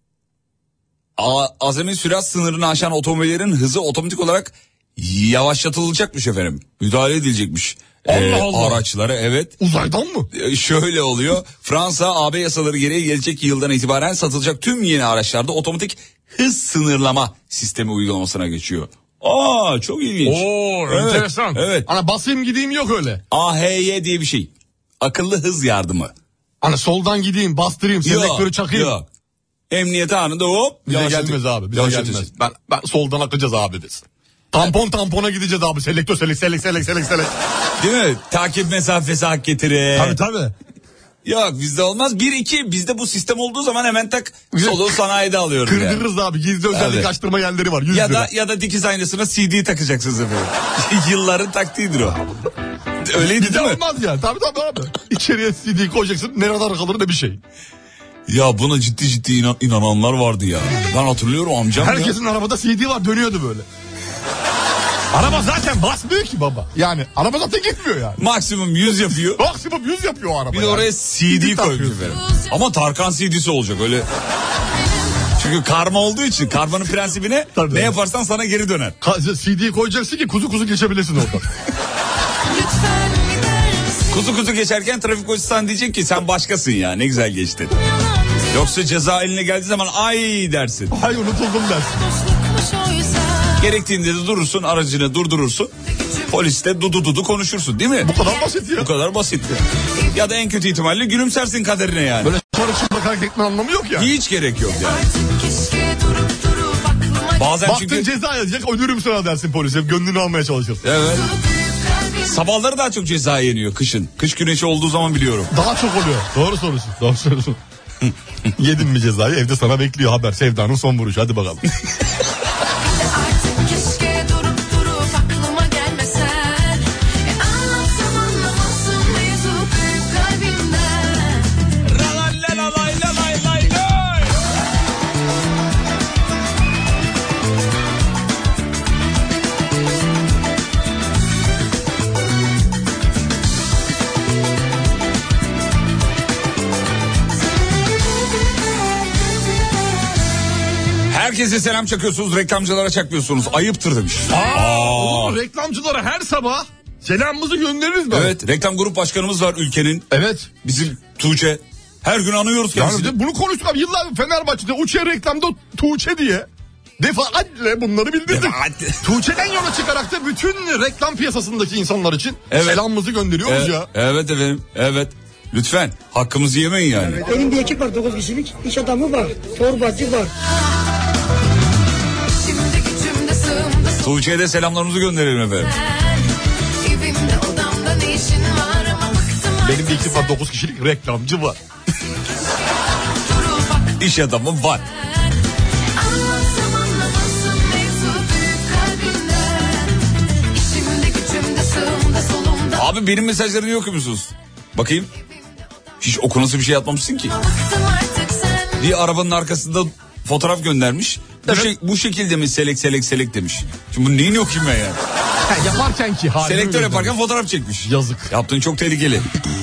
azami sürat sınırını aşan otomobillerin hızı otomatik olarak yavaşlatılacakmış efendim. Müdahale edilecekmiş. Allah Allah. Araçlara, evet. Uzaydan mı? Şöyle oluyor. Fransa AB yasaları gereği gelecek yıldan itibaren satılacak tüm yeni araçlarda otomatik hız sınırlama sistemi uygulamasına geçiyor. Aa, çok ilginç. Oo, Evet, enteresan. evet. Ana basayım gideyim yok öyle. AHY diye bir şey. Akıllı hız yardımı. Ana soldan gideyim, bastırayım, selektörü çakayım. Yok. Emniyete anında hop. Bize gelmez abi, bize gelmez. Ben soldan akacağız abi biz. Tampona gideceğiz abi. Selektör, selek. Değil mi? Takip mesafesi hak getirir. Tabii. Yok bizde olmaz. 1-2 bizde bu sistem olduğu zaman hemen tak soluğu sanayide alıyorum. Kırdırırız yani. Abi, gizli özellik evet. açtırma yerleri var, 100 lira. Ya da dikiz aynasına CD takacaksınız efendim. Yılların taktiğidir o. Öyleydi Bizde değil mi? olmaz ya. Tabii abi. İçeriye CD koyacaksın, ne kadar kalır ne bir şey. Ya buna ciddi inananlar vardı ya. Ben hatırlıyorum amcam. Herkesin arabada CD var, dönüyordu böyle. Araba zaten basmıyor ki baba. Yani araba zaten gitmiyor yani. Maksimum 100 yapıyor. Maksimum 100 yapıyor o araba. Bir de yani. oraya CD koymuş efendim. Ama Tarkan CD'si olacak öyle. Çünkü karma olduğu için karmanın prensibine tabii. Ne yaparsan sana geri döner. CD koyacaksın ki kuzu geçebilesin orada. Kuzu geçerken trafik polisan diyecek ki sen başkasın ya, ne güzel geçtin. Yoksa ceza eline geldiği zaman ay dersin. Ay unutuldum dersin. Gerektiğinde de durursun, aracını durdurursun. Polisle dudu konuşursun değil mi? Bu kadar basit ya. Bu kadar basit. Ya da en kötü ihtimalle gülümsersin kaderine yani. Böyle sonra çıplak hareket etme anlamı yok ya. Hiç gerek yok yani. Bazen Baktın çünkü... ceza yazacak, ölürüm sana dersin polise. Gönlünü almaya çalışırsın. Evet. Sabahları daha çok ceza yeniyor kışın. Kış güneşi olduğu zaman biliyorum. Daha çok oluyor. Doğru soruyorsun. Yedin mi cezayı, evde sana bekliyor haber. Sevdanın son vuruşu, hadi bakalım. Herkese selam çakıyorsunuz, reklamcılara çakmıyorsunuz. Ayıptır demiş. Oğlum, reklamcılara her sabah selamımızı göndeririz böyle. Evet, reklam grup başkanımız var ülkenin. Evet. Bizim Tuğçe. Her gün anıyoruz kendisini. Yani bunu konuştuk abi. Yıllar Fenerbahçe'de Uçe reklamda Tuğçe diye defaatle bunları bildirdik. Tuğçe'den yola çıkarak da bütün reklam piyasasındaki insanlar için selamımızı gönderiyoruz ya. Evet efendim, evet. Lütfen hakkımızı yemeyin yani. Benim bir ekip var, 9 kişilik. İş adamı var, torbacı var. Tuğçe'ye de selamlarımızı gönderelim efendim. Benim bir ekip var, 9 kişilik, reklamcı var. İş adamı var. Abi benim mesajlarını yok musunuz? Bakayım. Hiç okunası bir şey atmamışsın ki. Bir arabanın arkasında fotoğraf göndermiş. Evet. Bu şekilde mi selek demiş. Şimdi bunu neyini okuyayım ben yani? Yaparken ki halini selektör yaparken fotoğraf çekmiş. Yazık. Yaptığın çok tehlikeli.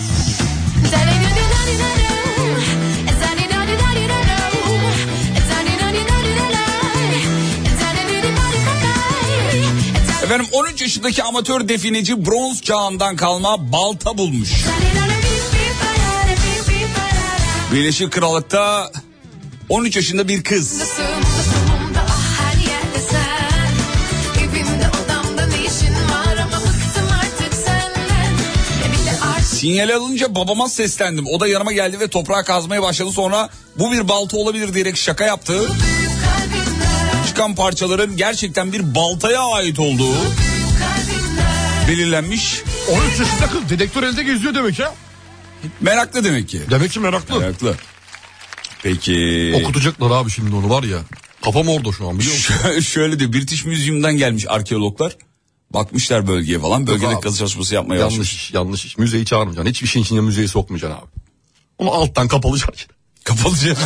Efendim 13 yaşındaki amatör defineci bronz çağından kalma balta bulmuş. Birleşik Krallık'ta 13 yaşında bir kız. Sinyal alınca babama seslendim. O da yanıma geldi ve toprağa kazmaya başladı. Sonra bu bir balta olabilir diyerek şaka yaptı. Çıkan parçaların gerçekten bir baltaya ait olduğu belirlenmiş. 13 yaşında kız dedektör elde geziyor demek ya. Meraklı demek ki. Demek ki meraklı. Meraklı. Peki. Okutacaklar abi şimdi onu var ya. Kafam orada şu an biliyor musun? Şöyle de British Museum'dan gelmiş arkeologlar. Bakmışlar bölgeye falan. Bölgede kazı çalışması yapmaya başlamış. Yanlış iş. Müzeyi çağırmayacaksın. Hiçbir şeyin içine müzeyi sokmayacaksın abi. Onu alttan kapalı çarşı. Kapalı çarşı.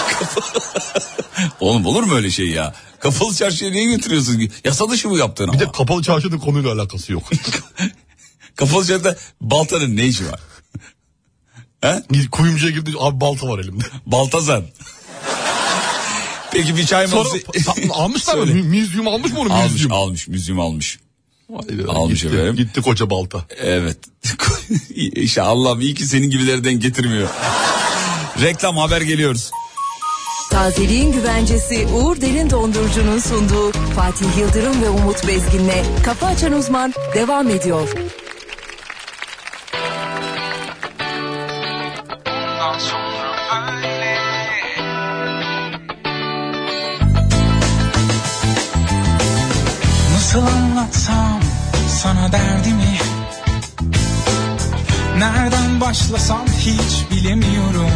Oğlum olur mu öyle şey ya? Kapalı çarşıya niye götürüyorsun? Yasa dışı bu yaptığın ama. Bir de kapalı çarşının konuyla alakası yok. Kapalı çarşıda baltanın ne işi var? He? Kuyumcuya girdi abi balta var elimde. Baltazar. Peki bir çay molası. Almışlar mı? Müzyum almış mı onu? Almış. Müzyum almış. Almış efendim. Gitti koca balta. Evet. İşte Allah'ım iyi ki senin gibilerden getirmiyor. Reklam haber geliyoruz. Tazeliğin güvencesi Uğur Derin Dondurucu'nun sunduğu Fatih Yıldırım ve Umut Bezgin'le Kafa Açan Uzman devam ediyor. Nasıl anlatsam sana derdimi, nereden başlasam hiç bilemiyorum.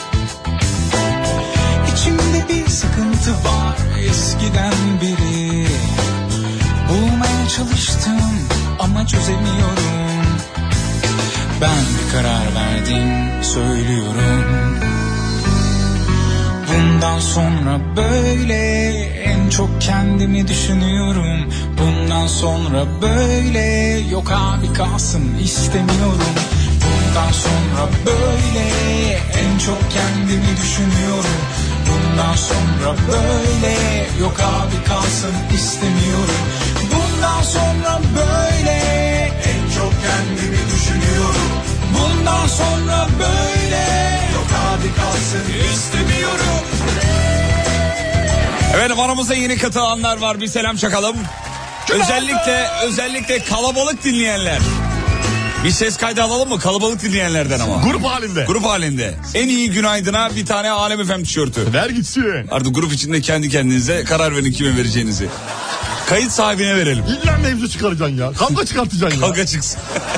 İçimde bir sıkıntı var eskiden beri, bulmaya çalıştım ama çözemiyorum. Ben bir karar verdim söylüyorum. Bundan sonra böyle en çok kendimi düşünüyorum. Bundan sonra böyle yok abi kalsın istemiyorum. Bundan sonra böyle en çok kendimi düşünüyorum. Bundan sonra böyle yok abi kalsın istemiyorum. Bundan sonra böyle en çok kendimi düşünüyorum. Bundan sonra böyle yok abi kalsın istemiyorum. Efendim aramızda yeni katılanlar var, bir selam çakalım. Özellikle kalabalık dinleyenler. Bir ses kaydı alalım mı kalabalık dinleyenlerden ama. Grup halinde. En iyi günaydına bir tane Alem FM tişörtü. Ver gitsin. Artık grup içinde kendi kendinize karar verin kime vereceğinizi. Kayıt sahibine verelim. İlla mevzu çıkaracaksın ya. Kavga çıkartacaksın ya. Kavga çıksın.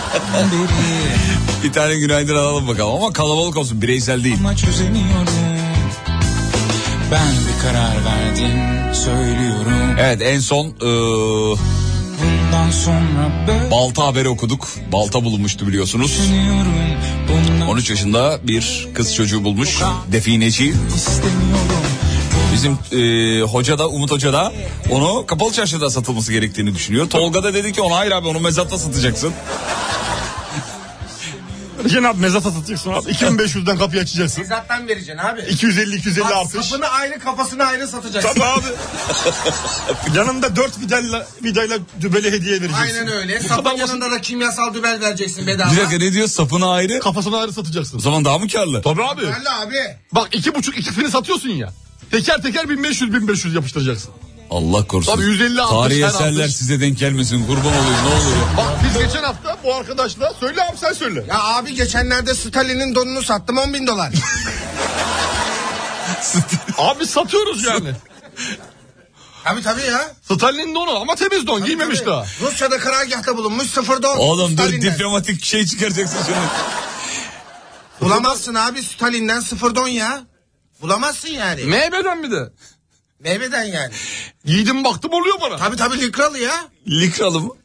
Bir tane günaydın alalım bakalım ama kalabalık olsun, bireysel değil. Ama çözemiyorum. Ben bir karar verdim söylüyorum. Evet en son bundan sonra balta haberi okuduk. Balta bulunmuştu biliyorsunuz. 13 yaşında bir kız çocuğu bulmuş. Defineci. Bizim hoca da Umut Hoca da onu kapalı çarşıda satılması gerektiğini düşünüyor. Tolga da dedi ki ona hayır abi onu mezatta satacaksın. Yine abi mezata satacaksın abi. 2500'den kapıyı açacaksın. Mezattan vereceksin abi. 250 artış. Sapını ayrı kafasını ayrı satacaksın. Tabii abi. Yanında 4 vidayla dübeli hediye vereceksin. Aynen öyle. Sapın yanında da kimyasal dübel vereceksin bedava. Bir dakika ne diyor, sapını ayrı? Kafasını ayrı satacaksın. O zaman daha mı karlı? Tabii abi. Karlı abi. Bak 2,5 ikisini satıyorsun ya. Teker 1500 yapıştıracaksın. Allah korusun. Tabii 150 60. Tarihi eserler size denk gelmesin, kurban olayım ne oluyor. Bak biz geçen hafta bu arkadaşla söyle abi sen söyle. Ya abi geçenlerde Stalin'in donunu sattım $10.000. Abi satıyoruz yani. Tabii ya. Stalin'in donu ama temiz don, giymemiş tabii. daha. Rusya'da karargahta bulunmuş 0 don. Oğlum dur, Stalin'den. diplomatik şey çıkaracaksın şimdi. Bulamazsın abi Stalin'den 0 don ya. Bulamazsın yani. Meyveden bir de. Meyveden yani. Giydim baktım oluyor bana. Tabii likralı ya. Likralı mı?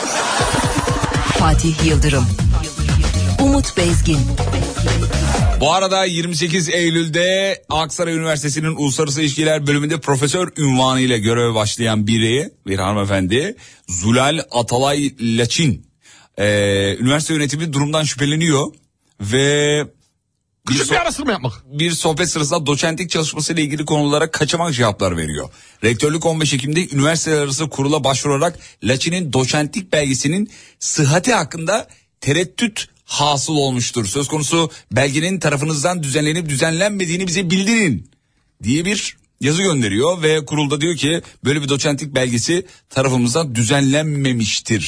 Fatih Yıldırım, Umut Bezgin. Bu arada 28 Eylül'de Aksaray Üniversitesi'nin Uluslararası İlişkiler bölümünde profesör unvanıyla göreve başlayan bir hanımefendi Zulal Atalay Laçin. Üniversite yönetimi durumdan şüpheleniyor ve küçük bir araştırma yapmak. Bir sohbet sırasında doçentlik çalışmasıyla ilgili konulara kaçamak cevaplar veriyor. Rektörlük 15 Ekim'de üniversiteler arası kurula başvurarak Laçin'in doçentlik belgesinin sıhhati hakkında tereddüt hasıl olmuştur. Söz konusu belgenin tarafınızdan düzenlenip düzenlenmediğini bize bildirin diye bir yazı gönderiyor ve kurulda diyor ki böyle bir doçentlik belgesi tarafımızdan düzenlenmemiştir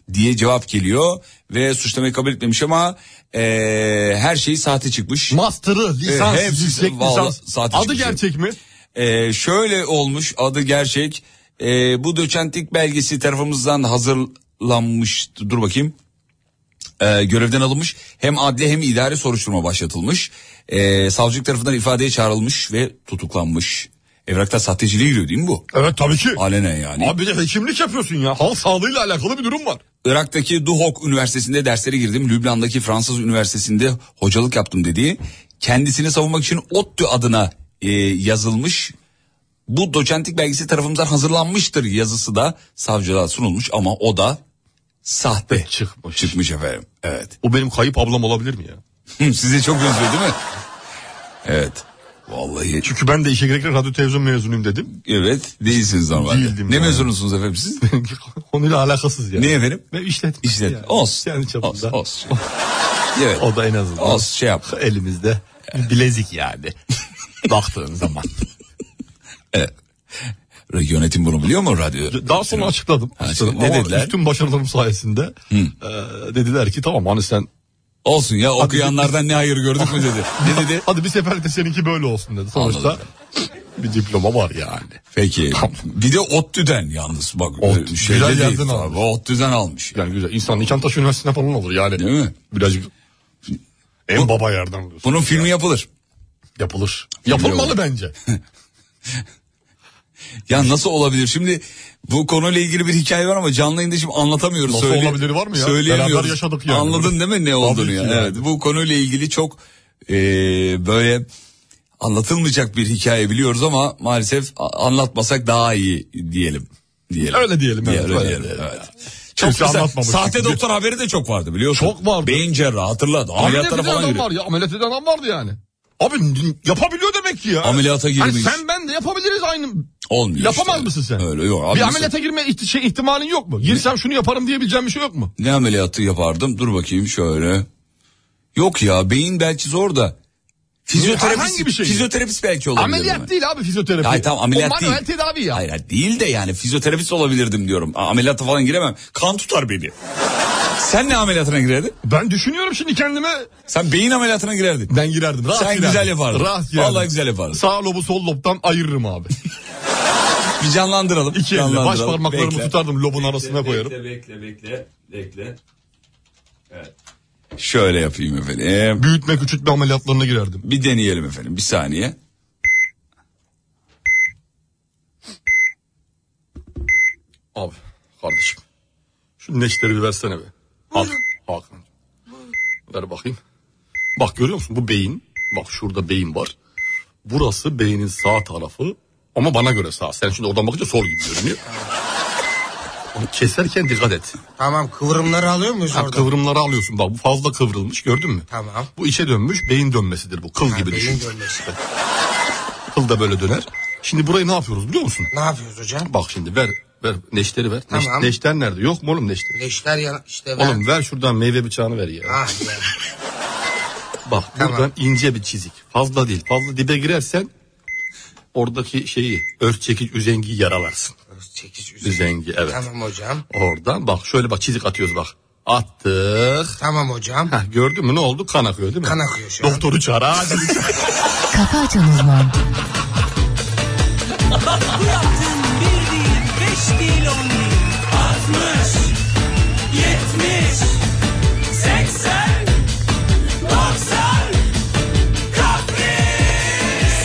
diye cevap geliyor ve suçlamayı kabul etmemiş ama her şeyi sahte çıkmış. Master'ı, lisans, hepsi lisans. Adı gerçek mi? Şöyle olmuş, adı gerçek. Bu doçentlik belgesi tarafımızdan hazırlanmış. Dur bakayım. Görevden alınmış. Hem adli hem idari soruşturma başlatılmış. Savcılık tarafından ifadeye çağrılmış ve tutuklanmış. Evrakta sahteciliğe giriyor değil mi bu? Evet tabii ki. Alenen yani. Abi bir de hekimlik yapıyorsun ya. Halk sağlığıyla alakalı bir durum var. Irak'taki Duhok Üniversitesi'nde derslere girdim. Lübnan'daki Fransız Üniversitesi'nde hocalık yaptım dediği, kendisini savunmak için ODTÜ adına yazılmış. Bu doçentlik belgesi tarafımızdan hazırlanmıştır yazısı da savcılığa sunulmuş ama o da sahte çıkmış efendim. Evet. O benim kayıp ablam olabilir mi ya? Size çok benziyor değil mi? Evet. Vallahi. Çünkü ben de işe girerken radyo televizyon mezunuyum dedim. Evet, değilsiniz normalde. Değildim ne yani. Mezunusunuz efendim siz? Konuyla alakasız yani. Ne efendim? Ben işletme. İşletme. Yani. Olsun. Yani çapında. Olsun. Evet. O da en azından. Olsun şey yap. Elimizde bilezik yani. Baktığın zaman. Evet. Yönetim bunu biliyor mu radyo? Daha sonra açıkladım. Ne dediler? Üstün başarılarım sayesinde dediler ki tamam hani sen. Olsun ya, okuyanlardan ne hayır gördük mü dedi. Ne dedi? Hadi bir seferde seninki böyle olsun dedi. Sonuçta bir diploma var yani. Peki. Bir de ODTÜ'den yalnız bak. Güzel yerden almış. ODTÜ'den almış. Yani güzel. İnsan Nişantaşı Üniversitesi'ne falan olur yani. Değil mi? Birazcık en baba yerden alıyorsun. Bunun filmi yapılır. Yapılır. Yapılmalı bence. Ya nasıl olabilir? Şimdi bu konuyla ilgili bir hikaye var ama canlı yayında şimdi anlatamıyoruz. Nasıl olabilir var mı ya? Söyleyemiyoruz. Beraber yaşadık yani. Anladın değil mi ne olduğunu ya? Yani. Evet. Bu konuyla ilgili çok böyle anlatılmayacak bir hikaye biliyoruz ama maalesef anlatmasak daha iyi diyelim. Öyle diyelim. Evet. Çok güzel. Sahte doktor haberi de çok vardı biliyorsun. Çok vardı. Beyin cerrahı hatırla. Ameliyatlara falan giriyor. Var ya, ameliyat eden adam vardı yani. Abi yapabiliyor demek ki ya. Ameliyata girmiş. Hani sen ben de yapabiliriz aynı. Olmuyor Yapamaz işte. mısın sen? Öyle yok. Abi bir ameliyata girme ihtimalin yok mu? Girsem şunu yaparım diyebileceğim bir şey yok mu? Ne ameliyatı yapardım? Dur bakayım şöyle. Yok ya, beyin belki zor da. Fizyoterapist belki olabilir. Ameliyat değil abi fizyoterapi. Hayır tamam, ameliyat o değil. manuel tedavi ya. Hayır değil de yani fizyoterapist olabilirdim diyorum. Ameliyata falan giremem. Kan tutar beni. Sen ne ameliyatına girerdin? Ben düşünüyorum şimdi kendime. Sen beyin ameliyatına girerdin. Ben girerdim. Rahat sen girerdim. Güzel yapardın. Rahat girerdim. Vallahi güzel yapardın. Sağ lobu sol lobdan ayırırım abi. Bir canlandıralım. İki elle baş parmaklarımı tutardım, lobun arasına koyarım. Bekle. Evet. Şöyle yapayım efendim. Büyütme küçültme ameliyatlarına girerdim. Bir deneyelim efendim, bir saniye. Abi kardeşim. Şu neşteri bir versene be. Hakan. Ver bakayım. Bak görüyor musun bu beyin. Bak şurada beyin var. Burası beynin sağ tarafı. Ama bana göre sağ. Sen şimdi oradan bakınca sol gibi görünüyor. Onu keserken dikkat et. Tamam, kıvrımları alıyor muyuz orada? Kıvrımları alıyorsun. Bak bu fazla kıvrılmış, gördün mü? Tamam. Bu içe dönmüş, beyin dönmesidir bu. Kıl gibi düşün. Beyin dönmesi. Kıl da böyle döner. Şimdi burayı ne yapıyoruz biliyor musun? Ne yapıyoruz hocam? Bak şimdi ver neşteri ver. Tamam. Neşter nerede? Yok mu oğlum neşter? Neşter işte ver. Oğlum ver şuradan meyve bıçağını ver ya. Ah ya. Bak buradan ince bir çizik. Fazla değil. Fazla dibe girersen oradaki şeyi ört çekiç üzengiyi yaralarsın. Çekiç üzengi evet. Tamam hocam. Oradan bak şöyle bak çizik atıyoruz bak. Attık. Tamam hocam. Gördün mü ne oldu? Kan akıyor değil mi? Kan akıyor şu an. Doktoru çağır. Kafa Açan Uzman. Bu yaptığın 1 değil, 5 değil, 10 değil. 60, 70, 80, 90, kapris.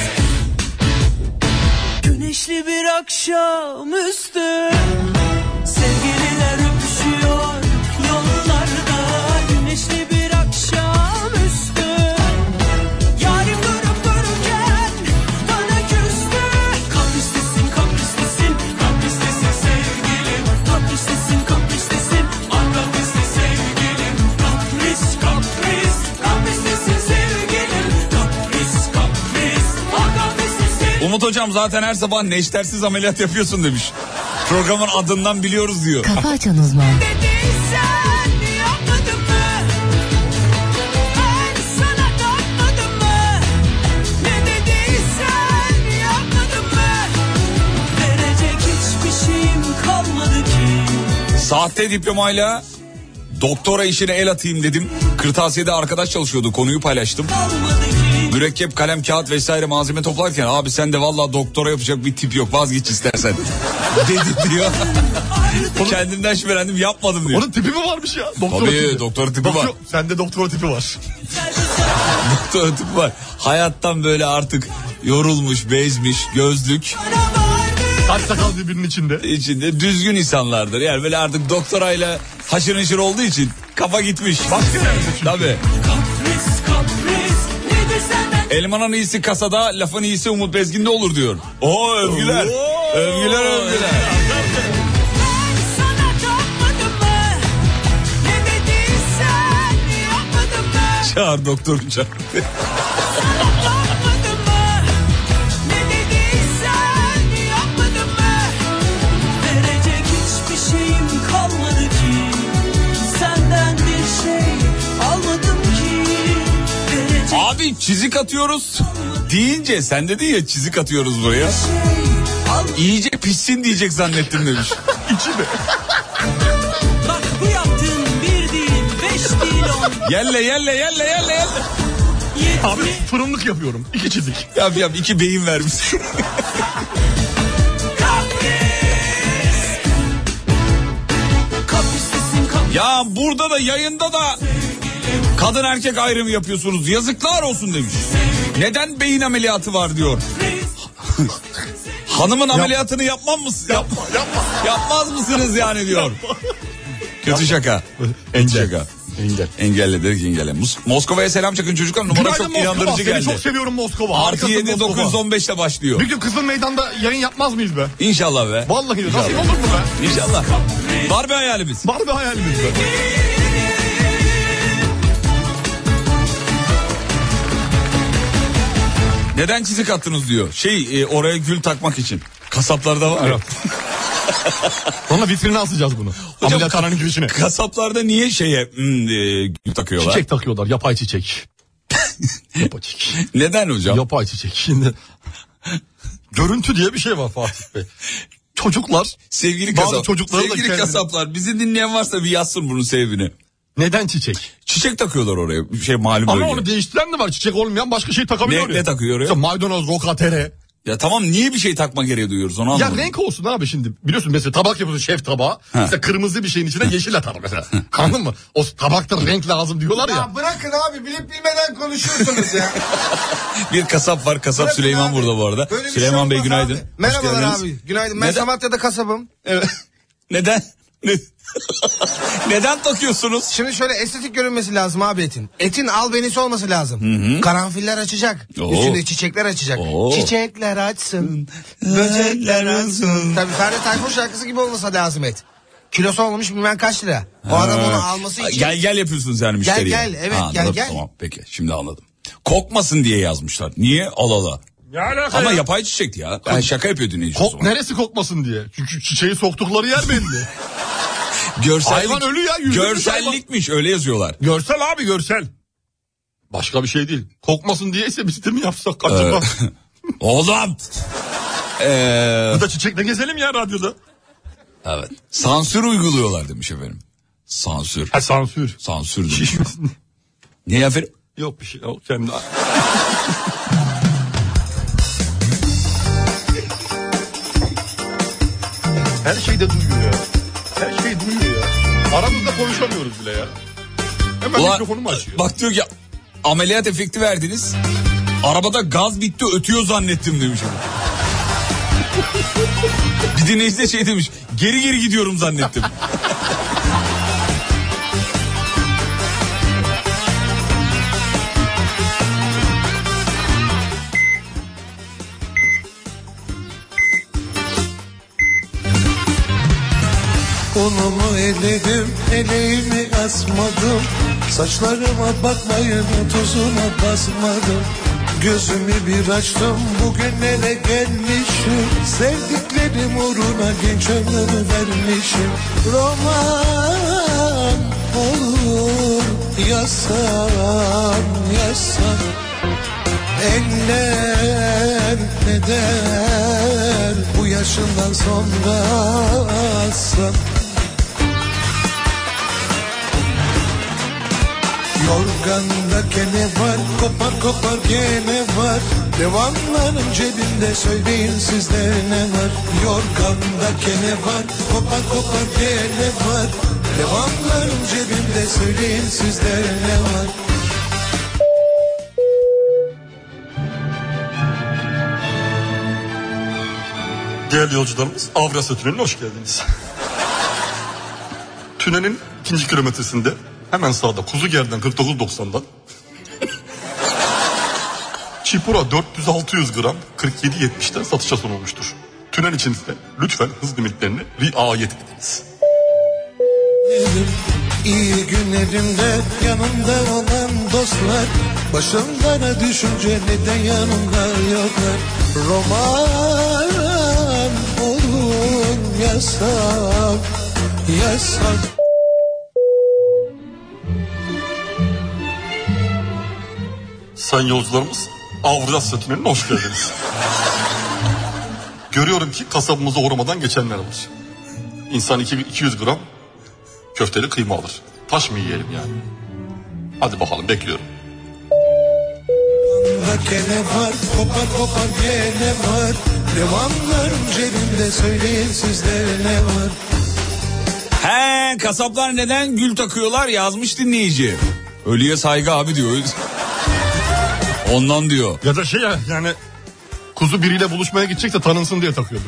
Güneşli bir akşamüstü, sevgililer öpüşüyor yollarda. Güneşli bir akşamüstü, yarim durup dururken bana küstü. Kapristesin, kapristesin, kapristesin sevgilim. Kapristesin, kapristesin, kapristesin sevgilim. Kapris, kapris, kapristesin sevgilim. Kapris, kapris, kapristesin sevgilim. Umut hocam zaten her sabah neştersiz ameliyat yapıyorsun demiş. Programın adından biliyoruz diyor. Kafa Açan Uzman. Dediysen yapmadın mı? Ben sana tatmadım mı? Ne dediysen yapmadın mı? Verecek hiçbir şeyim kalmadı ki. Sahte diplomayla doktora işine el atayım dedim. Kırtasiyede arkadaş çalışıyordu, konuyu paylaştım. Mürekkep, kalem, kağıt vesaire malzeme toplarken abi sen de vallahi doktora yapacak bir tip yok, vazgeç istersen dedi diyor. Kendimden şüphelendim, yapmadım diyor. Onun tipi mi varmış ya? Doktora Tabii tipi. doktora tipi var. Sende doktora tipi var. Doktora tipi var. Hayattan böyle artık yorulmuş, bezmiş, gözlük. Saç sakal birbirinin içinde. İçinde düzgün insanlardır. Yani böyle artık doktorayla haşır neşir olduğu için kafa gitmiş. Başka yerde çünkü. Tabii. Elmanın iyisi kasada, lafın iyisi Umut Bezgin'de olur diyor. Oo övgüler. Övgüler. Çağır doktoru çağır. Abi çizik atıyoruz deyince, sen dedin ya çizik atıyoruz buraya. İyice pişsin diyecek zannettim demiş. İçinde. Bak bu yaptığın bir değil, 5 değil 10. Yelle. Abi fırınlık yapıyorum. 2 çizik. Yap 2 beyin vermiş. Ya burada da yayında da kadın erkek ayrımı yapıyorsunuz. Yazıklar olsun demiş. Neden beyin ameliyatı var diyor. Hanımın ameliyatını yapmaz mısınız? Yapma. Yapmaz mısınız yani diyor. Kötü şaka. Engel. Engelle. Moskova'ya selam çakın çocuklar. Numara Günaydın çok Moskova. inandırıcı geldi. Seni çok seviyorum Moskova. Artı 7 915 ile başlıyor. Bir gün Kızıl Meydan'da yayın yapmaz mıyız be? İnşallah be. Vallahi nasıl olur mu be? İnşallah. Var bir hayalimiz. Var bir hayalimiz be. Neden çizik attınız diyor. Oraya gül takmak için. Kasaplarda var ya. Sonra vitrine asacağız bunu. Ameliyathanenin girişine. Kasaplarda niye gül takıyorlar? Çiçek takıyorlar. Yapay çiçek. Neden hocam? Yapay çiçek. Şimdi görüntü diye bir şey var Fatih Bey. Çocuklar. Sevgili kasaplar. Bizi dinleyen varsa bir yazsın bunun sebebini. Neden çiçek? Çiçek takıyorlar oraya. Malum ama bölge. onu değiştiren de var. Çiçek olmayan başka şey takabiliyor. Ne takıyor oraya? İşte maydanoz, roka, tere. Ya tamam, niye bir şey takma gereği duyuyoruz onu anlamadım. Ya renk olsun abi şimdi. Biliyorsun mesela tabak yapıyorsun, şef tabağı. İşte kırmızı bir şeyin içine yeşil atar mesela. Anladın mı? O tabakta renk lazım diyorlar ya. Ya bırakın abi, bilip bilmeden konuşuyorsunuz ya. Bir kasap var. Kasap bırakın Süleyman abi. Burada bu arada. Süleyman Bey günaydın. Abi. Merhabalar abi. Günaydın. Ben Samatya'da kasabım. Evet. Neden? Neden takıyorsunuz? Şimdi şöyle estetik görünmesi lazım abi etin. Etin albenisi olması lazım. Hı-hı. Karanfiller açacak. Üstünde çiçekler açacak. Çiçekler açsın. Böcekler açsın. Tabii Ferdi Tayfur şarkısı gibi olmasa lazım et. Kilosu olmuş bilmem kaç lira. O adam onu alması için. Gel yapıyorsunuz yani müşteriye. Gel evet gel. Tamam peki şimdi anladım. Kokmasın diye yazmışlar. Niye? Al. Ama yapay çiçekti ya. Ben şaka yapıyor dinleyici o zaman. Neresi kokmasın diye. Çünkü çiçeği soktukları yer belli. Hayvan ölü ya. Görsellikmiş öyle yazıyorlar. Görsel abi görsel. Başka bir şey değil. Kokmasın diyeyse biz de mi yapsak acaba? Oğlum. Burada çiçekle gezelim ya radyoda. Evet. Sansür uyguluyorlar demiş efendim. Sansür. Sansür. Sansür demiş. Niye efendim? Yok bir şey. Yok kendi. Her şeyde duyuyor ya. Her şeyi duyuyor ya. Aramızda konuşamıyoruz bile ya. Hemen mikrofonumu açıyor. Bak diyor ki ameliyat efekti verdiniz. Arabada gaz bitti ötüyor zannettim demiş. Bir dinleyici de demiş. Geri gidiyorum zannettim. Kolumu eledim, eleğimi asmadım. Saçlarıma bakmayın, tozuna basmadım. Gözümü bir açtım, bugünlere gelmişim. Sevdiklerim uğruna genç ömrümü vermişim. Roman olur, yazsam. Eller ne der bu yaşından sonrası. Yorganda kene var, kopar kopar gene var. Devanların cebinde, söyleyin sizde ne var? Yorganda kene var, kopar kopar gene var. Devanların cebinde, söyleyin sizde ne var? Değerli yolcularımız, Avrasya Tüneli'ne hoş geldiniz. Tünelin 2. kilometresinde hemen sağda Kuzuger'den 49.90'dan Çipura 400-600 gram 47.70'ten satışa sunulmuştur. Tünel içinde lütfen hız limitlerine riayet ediniz. İyi günlerimde yanımda olan dostlar, başımdan düşünce neden yanımda yoklar? Roman olur yasak, yasak. Sayın yolcularımız, Avrasya Tüneli'ne hoş geldiniz. Görüyorum ki kasabımıza uğramadan geçenler var. İnsan 200 gram köfteli kıyma alır. Taş mı yiyelim yani? Hadi bakalım, bekliyorum. Gene var, kopar kopar gene var. Devamlarım cebimde, söyleyin sizde ne var? He, kasaplar neden gül takıyorlar yazmış dinleyici. Ölüye saygı abi diyor. Ondan diyor. Ya da şey ya, yani kuzu biriyle buluşmaya gidecek de tanınsın diye takıyordur.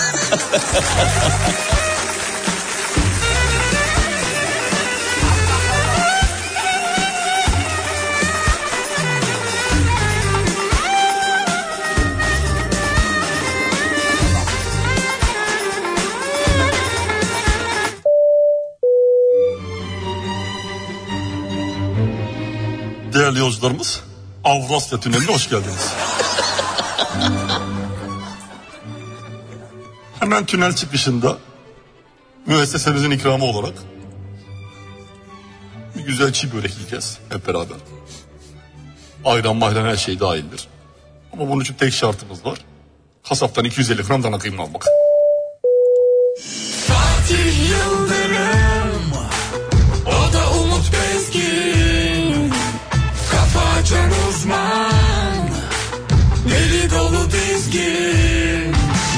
Değerli yolcularımız, Avrasya Tüneli'ne hoş geldiniz. Hemen tünel çıkışında müessesemizin ikramı olarak bir güzel çiğ börek yiyeceğiz hep beraber. Ayran mahran her şey dahildir. Ama bunun için tek şartımız var. Kasaptan 250 gram dana kıyma almak. Fatih Yıldırım, o da Umut Bezgin. Kafa açan uzman, deli dolu dizgin.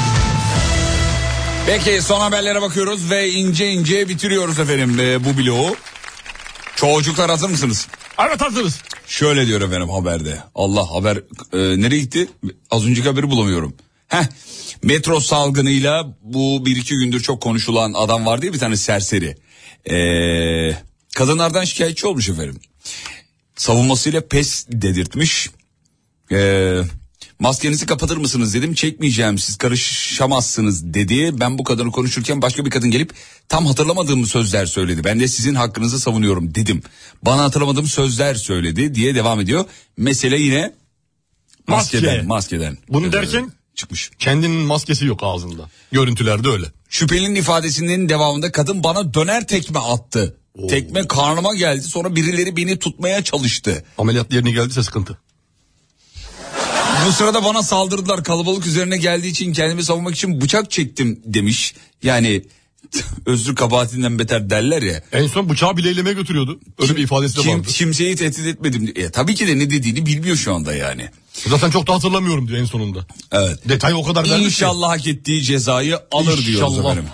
Peki, son haberlere bakıyoruz ve ince ince bitiriyoruz efendim bu bloğu. Çocuklar hazır mısınız? Evet, hazırız. Şöyle diyor efendim haberde. Allah, haber nereye gitti? Az önceki haberi bulamıyorum. Metro salgınıyla bu 1-2 gündür çok konuşulan adam var diye bir tane serseri. Kadınlardan şikayetçi olmuş efendim. Savunmasıyla pes dedirtmiş. Maskenizi kapatır mısınız dedim, çekmeyeceğim, siz karışamazsınız dedi. Ben bu kadını konuşurken başka bir kadın gelip tam hatırlamadığım sözler söyledi. Ben de sizin hakkınızı savunuyorum dedim. Bana hatırlamadığım sözler söyledi diye devam ediyor. Mesele yine maskeden. Bunu derken çıkmış. Kendinin maskesi yok ağzında. Görüntülerde öyle. Şüphelinin ifadesinin devamında kadın bana döner tekme attı. Oo. Tekme karnıma geldi, sonra birileri beni tutmaya çalıştı. Ameliyat yerine geldiyse sıkıntı. Bu sırada bana saldırdılar, kalabalık üzerine geldiği için kendimi savunmak için bıçak çektim demiş. Yani özrü kabahatinden beter derler ya. En son bıçağı bileğime götürüyordu. Öyle bir ifadesi de vardı. Kimseyi tehdit etmedim. Tabii ki de ne dediğini bilmiyor şu anda yani. Zaten çok da hatırlamıyorum diyor en sonunda. Evet. Detay o kadar vermiş. İnşallah hak ettiği cezayı alır diyoruz efendim.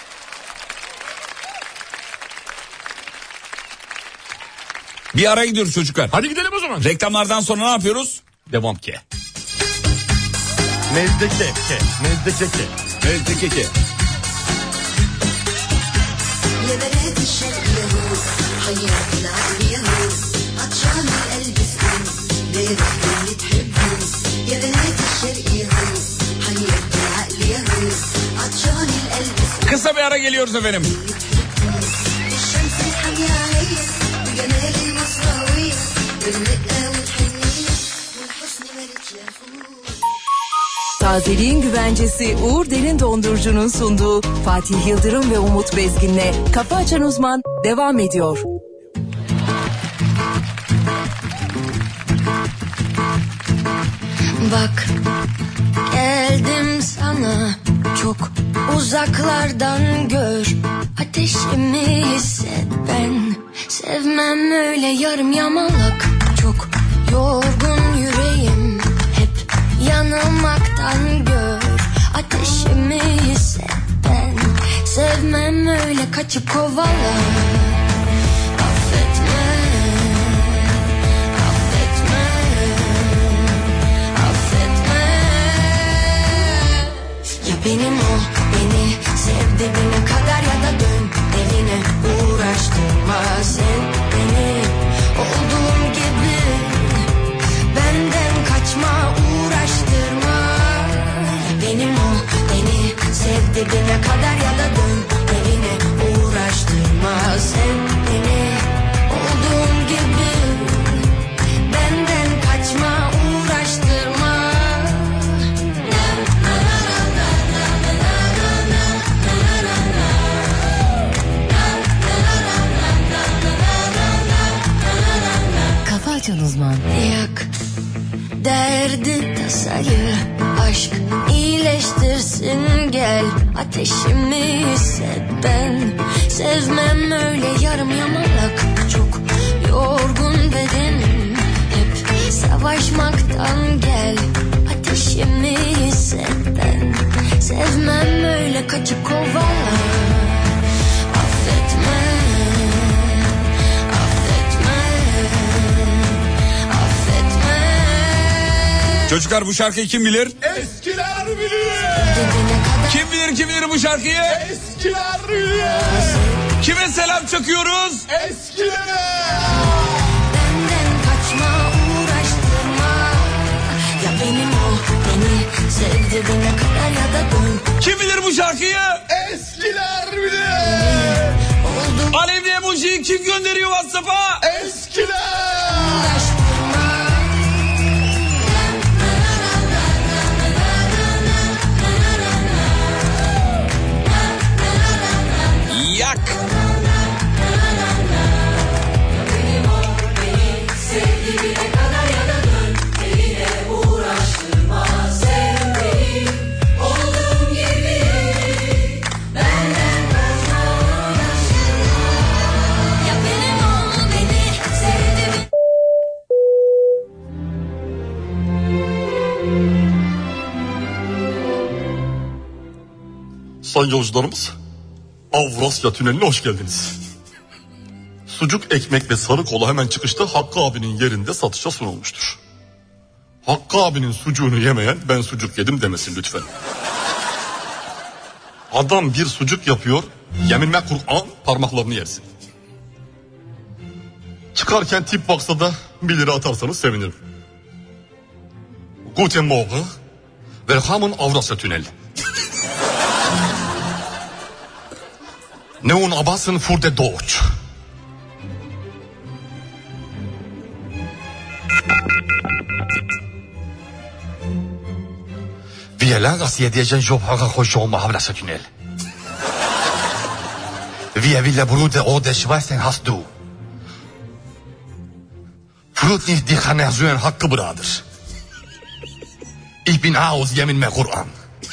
Bir ara gidiyoruz çocuklar. Hadi gidelim o zaman. Reklamlardan sonra ne yapıyoruz? Devam ki. Nezdeke. يا بنات الشرق يهود حياك العقل يهود عطشان القلب سكون دايرة اللي تحبهم يا بنات الشرق يهود حياك العقل يهود عطشان القلب سكون. Kısa bir ara geliyoruz efendim. الشمس الحامية عليا بجمال المصراوية بالرقة والحنية والحسن مالك يفوت. Tazeliğin güvencesi Uğur Derin Dondurucu'nun sunduğu Fatih Yıldırım ve Umut Bezgin'le Kafa Açan Uzman devam ediyor. Bak geldim sana çok uzaklardan gör, ateşimi hisset, ben Sevmem öyle yarım yamalak. Çok yorgun yüreğim. Hep yanılmaktan gör. Ateşimi hisset ben. Sevmem öyle kaçıp kovala. Affetme, affetme, affetme. Ya benim ol, beni sev dibine kadar ya da dön evine. Uğraştırma sen beni olduğum gibi. Benden kaçma, uğraştırma. Ya benim ol, beni sev dibine kadar ya da dön evine. Uğraştırma sen beni olduğum gibi. Benden kaçma, uğraştırma. Kafa Açan Uzman. Yak derdi tasayı, aşk iyileştirsin gel. Ateşimi hisset ben. Sevmem öyle yarım yamalak. Çok yorgun bedenim. Hep savaşmaktan gel. Ateşimi hisset ben. Sevmem öyle kaçıp kovala. Affetme, affetme, affetme. Çocuklar bu şarkıyı kim bilir? Eskiler bilir. Kim bilir bu şarkıyı? Eskiler bilir. Kime selam çakıyoruz? Eskilere. Benden kaçma, uğraştırma. Ya benim ol, beni sev dibine kadar ya da dön. Kim bilir bu şarkıyı? Eskiler bilir. Alevli emojiyi kim gönderiyor WhatsApp'a? Eskiler. Yak. Sayın yolcularımız, Avrasya Tüneli'ne hoş geldiniz. Sucuk, ekmek ve sarı kola hemen çıkışta Hakkı abinin yerinde satışa sunulmuştur. Hakkı abinin sucuğunu yemeyen ben sucuk yedim demesin lütfen. Adam bir sucuk yapıyor, yeminme Kur'an parmaklarını yersin. Çıkarken tip baksa da 1 lira atarsanız sevinirim. Guten Morgen, willkommen Avrasya Tüneli. Neun abassen für de Deutsch. Wir lagas yediyen job haga hoşum Avrasya Tüneli. Wir will Bruder oder Schwestern hast du. Frut nicht die Hanersüen Hakkı Brader. Ich bin aus yemin me Kur'an.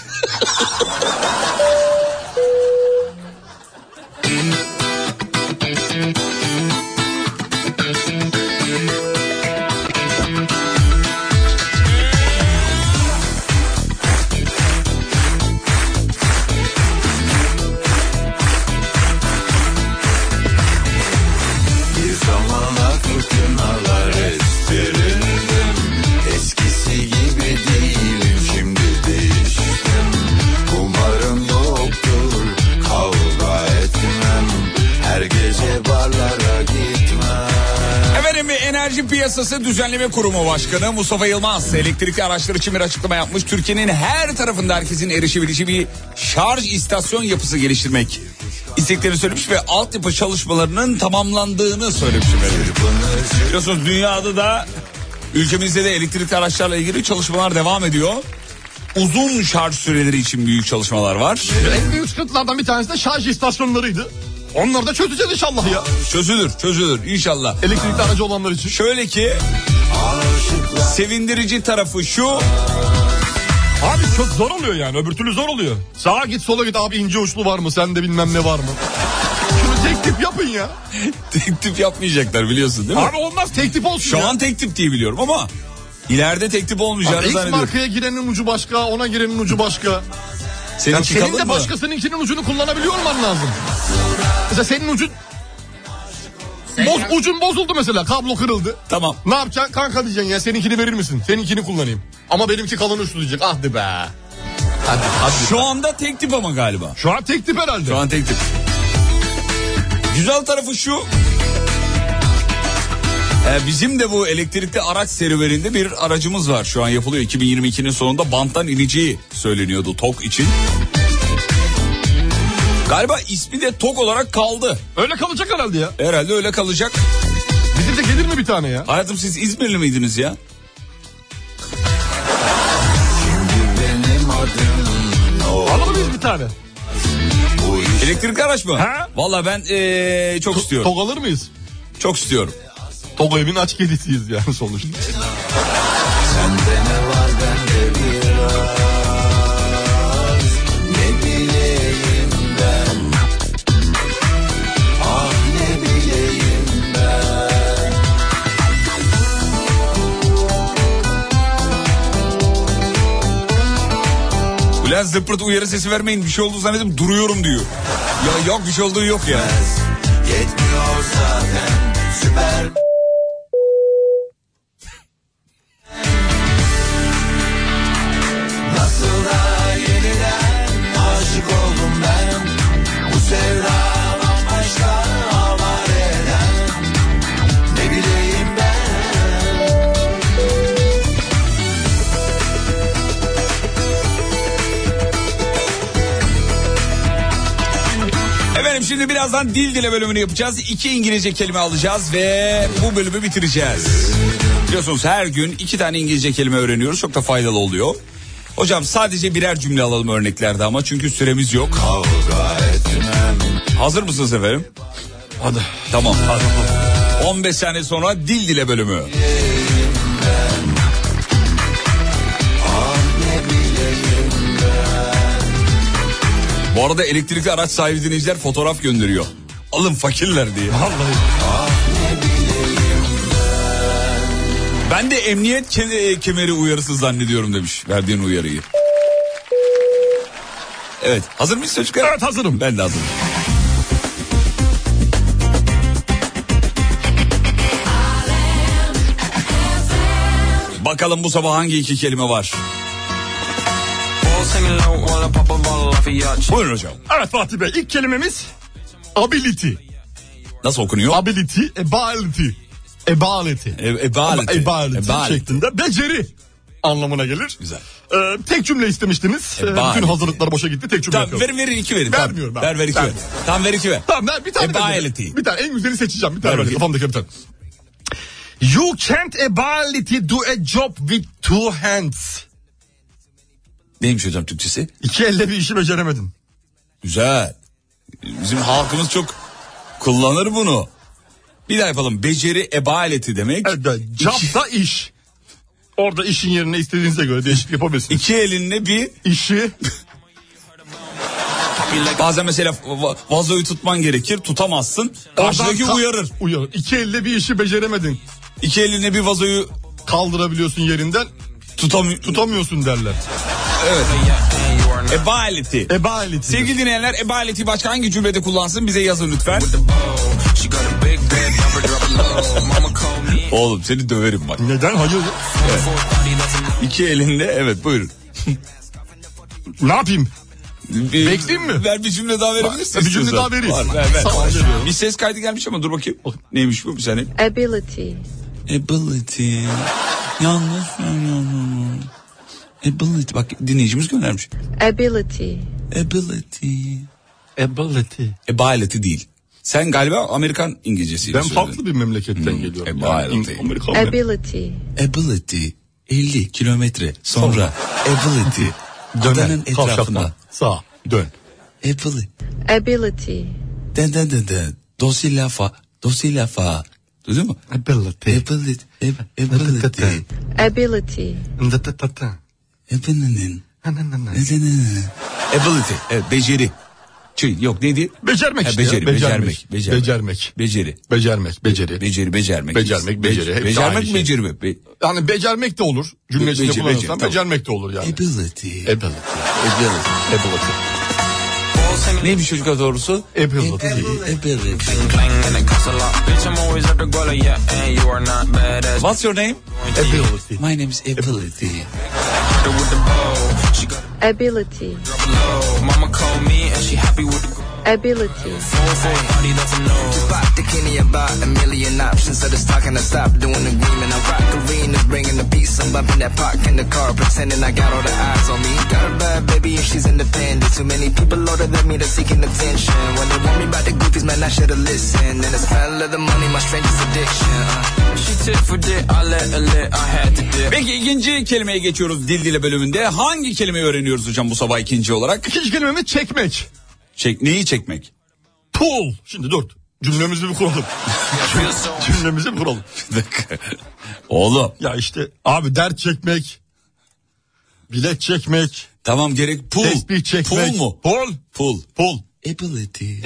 Enerji Piyasası Düzenleme Kurumu Başkanı Mustafa Yılmaz elektrikli araçlar için bir açıklama yapmış. Türkiye'nin her tarafında herkesin erişebileceği bir şarj istasyon yapısı geliştirmek isteklerini söylemiş ve altyapı çalışmalarının tamamlandığını söylemiş. Biliyorsunuz dünyada da ülkemizde de elektrikli araçlarla ilgili çalışmalar devam ediyor. Uzun şarj süreleri için büyük çalışmalar var. En büyük sıkıntılardan bir tanesi de şarj istasyonlarıydı. Onlar da çözeceğiz inşallah ya. Çözülür inşallah. Elektrikli aracı olanlar için. Şöyle ki sevindirici tarafı şu. Abi çok zor oluyor yani, öbür türlü zor oluyor. Sağa git sola git abi, ince uçlu var mı, sende bilmem ne var mı? Şunu tek tip yapın ya. Tek tip yapmayacaklar biliyorsun değil mi? Abi olmaz, tek tip olsun Şu ya. an tek tip diye biliyorum ama ileride tek tip olmayacağını X zannediyorum. markaya girenin ucu başka, ona girenin ucu başka. Seninki senin kalın de mı? başkasınınkinin ucunu kullanabiliyor olman lazım. Mesela senin ucun ucun bozuldu mesela, kablo kırıldı. Tamam. Ne yapacaksın? Kanka diyeceksin ya, seninkini verir misin? Seninkini kullanayım. Ama benimki kalın uçlu diyecek. Hadi be. Hadi. Şu anda tek tip ama galiba. Şu an tek tip herhalde. Şu an tek tip. Güzel tarafı şu. Bizim de bu elektrikli araç serüveninde bir aracımız var. Şu an yapılıyor. 2022'nin sonunda banttan ineceği söyleniyordu TOG için. Galiba ismi de TOG olarak kaldı. Öyle kalacak herhalde ya. Herhalde öyle kalacak. Bize de gelir mi bir tane ya? Hayatım siz İzmirli miydiniz ya? Alalım biz bir tane. Elektrikli araç mı? Ha? Valla ben çok istiyorum. TOG alır mıyız? Çok istiyorum. TOG evin aç kedisiyiz yani sonuçta. Sende ne var bende biraz, ne bileyim ben, ah ne bileyim ben. Ulan zıpırt uyarı sesi vermeyin, bir şey oldu zannedip duruyorum diyor. Ya yok, bir şey olduğu yok ya. Yetmiyor zaten süper. Nasıl da yeniden aşık oldum ben, bu sevda bambaşka avareden, ne bileyim ben. Efendim şimdi birazdan dil dile bölümünü yapacağız. 2 İngilizce kelime alacağız ve bu bölümü bitireceğiz. Biliyorsunuz her gün 2 tane İngilizce kelime öğreniyoruz. Çok da faydalı oluyor. Hocam sadece birer cümle alalım örneklerde ama çünkü süremiz yok. Hazır mısınız efendim? Hadi. Tamam. Hadi. 15 saniye sonra dil dile bölümü. Bu arada elektrikli araç sahibi dinleyiciler fotoğraf gönderiyor. Alın fakirler diye. Vallahi. Ben de emniyet kemeri uyarısı zannediyorum demiş verdiğin uyarıyı. Evet, hazır mıyız çocuklar? Evet, hazırım. Ben de hazırım. Bakalım bu sabah hangi 2 kelime var? Buyurun hocam. Evet Fatih Bey, ilk kelimemiz ability. Nasıl okunuyor? Ability, ability. Ability şeklinde beceri anlamına gelir. Güzel. Tek cümle istemiştiniz. Bütün hazırlıklar boşa gitti. Tek cümle tamam, yapıyorum. verin 2 verin. Vermiyorum ben. Ver 2 ver. Tamam ver 2 ver. Tamam ver bir tane. Ability. Bir tane en güzeli seçeceğim. Bir tane kafamdaki bir tane. You can't ability do a job with 2 hands. Neymiş hocam Türkçesi? 2 elle bir işi beceremedin. Güzel. Bizim halkımız çok kullanır bunu. Bir daha yapalım. Beceri ebaleti demek. Evet, job da iş. Orada işin yerine istediğinize göre değişiklik yapabilirsiniz. 2 elinle bir işi. Bazen mesela vazoyu tutman gerekir, tutamazsın. Karşıdaki uyarır. 2 elle bir işi beceremedin. 2 elinle bir vazoyu kaldırabiliyorsun yerinden. Tutamıyorsun derler. Evet. Ebality. Sevgili dinleyenler, ebality başka hangi cümlede kullansın bize yazın lütfen. Oğlum seni döverim bak. Neden? Hayır. Evet. 2 elinde, evet buyurun. Ne yapayım? Bekleyeyim mi? Ver bir cümle daha verebilirsin. Bir cümle daha vereyim. Ver. Bir ses kaydı gelmiş ama dur bakayım. Neymiş bu bir saniye? Ability. Yanlış. Ability. Bak dinleyicimiz göndermiş. Ability. Ability değil. Sen galiba Amerikan İngilizcesiyle söyledin. Ben farklı bir memleketten geliyorum. Ability. 50 kilometre sonra. Ability. Adanın etrafında. Sağ. Dön. Ability. Den. Dosilafa. Duydun mu? Ability. Ability. Evet, beceri. Yok neydi? Becermek işte. Becermek. Becermek. Beceri. Becermek. Becermek. Becermek, beceri mi? Yani becermek de olur. Cümle içinde kullanırsan tamam. becermek de olur yani. Ability. Ability. Neymiş çocuklar doğrusu? Ability. What's your name? Ability. My name is Ability. Ability. Mama called me and she happy with the Ability. thinking about a million options. So just talking to stop doing agreement. I rock arenas, bringing the peace. I'm bumping that park in the car, pretending I got all the eyes on me. Got a bad baby and she's independent. Too many people older than me that's seeking attention. When they want me about the goofies, man, I should've listened. And the smell of the money, my strangest addiction. She tit for tit, I let her lit, I had to dip. Peki ikinci kelimeye geçiyoruz dil dile bölümünde. Hangi kelimeyi öğreniyoruz hocam bu sabah ikinci olarak? İkinci kelimemiz çekmek. Neyi çekmek? Pull. Şimdi dur. Cümlemizi bir kuralım. Cümlemizi bir kuralım. Oğlum. Ya işte abi dert çekmek. Bilet çekmek. Tamam gerek pull. Tesbih çekmek. Pull mu? Pull. Ability.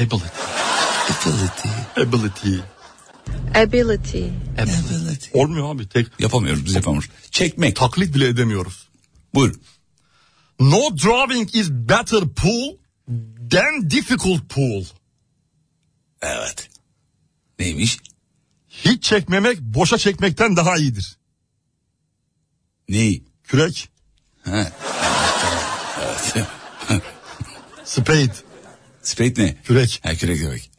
Olmuyor abi. Yapamıyoruz biz yapamıyoruz. Çekmek. Taklit bile edemiyoruz. Buyur. No drawing is better pull than difficult pull. Evet. Neymiş? Hiç çekmemek boşa çekmekten daha iyidir. Neyi? Kürek. Evet. Spade. Spade ne? Kürek. Kürek.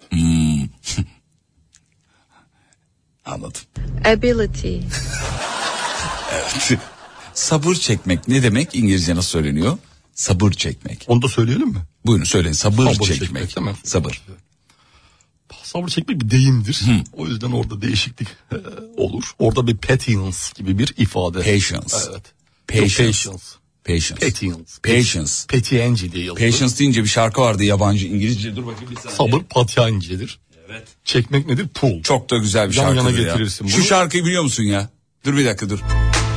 Anladım. Ability. Evet. Sabır çekmek ne demek? İngilizce nasıl söyleniyor? Sabır çekmek. Onu da söyleyelim mi? Buyurun söyleyin. Sabır çekmek. Tamam. Sabır çekmek bir deyimdir. O yüzden orada değişiklik olur. Orada bir patience gibi bir ifade. Patience. Evet. Patience. Patience diye yazılır. Patience deyince bir şarkı vardı yabancı İngilizce. Dur bakayım bir saniye. Sabır patiencedir. Evet. Çekmek nedir? Pull. Çok da güzel bir şarkıdır ya. Getirirsin bunu. Şu şarkıyı biliyor musun ya? Dur bir dakika dur.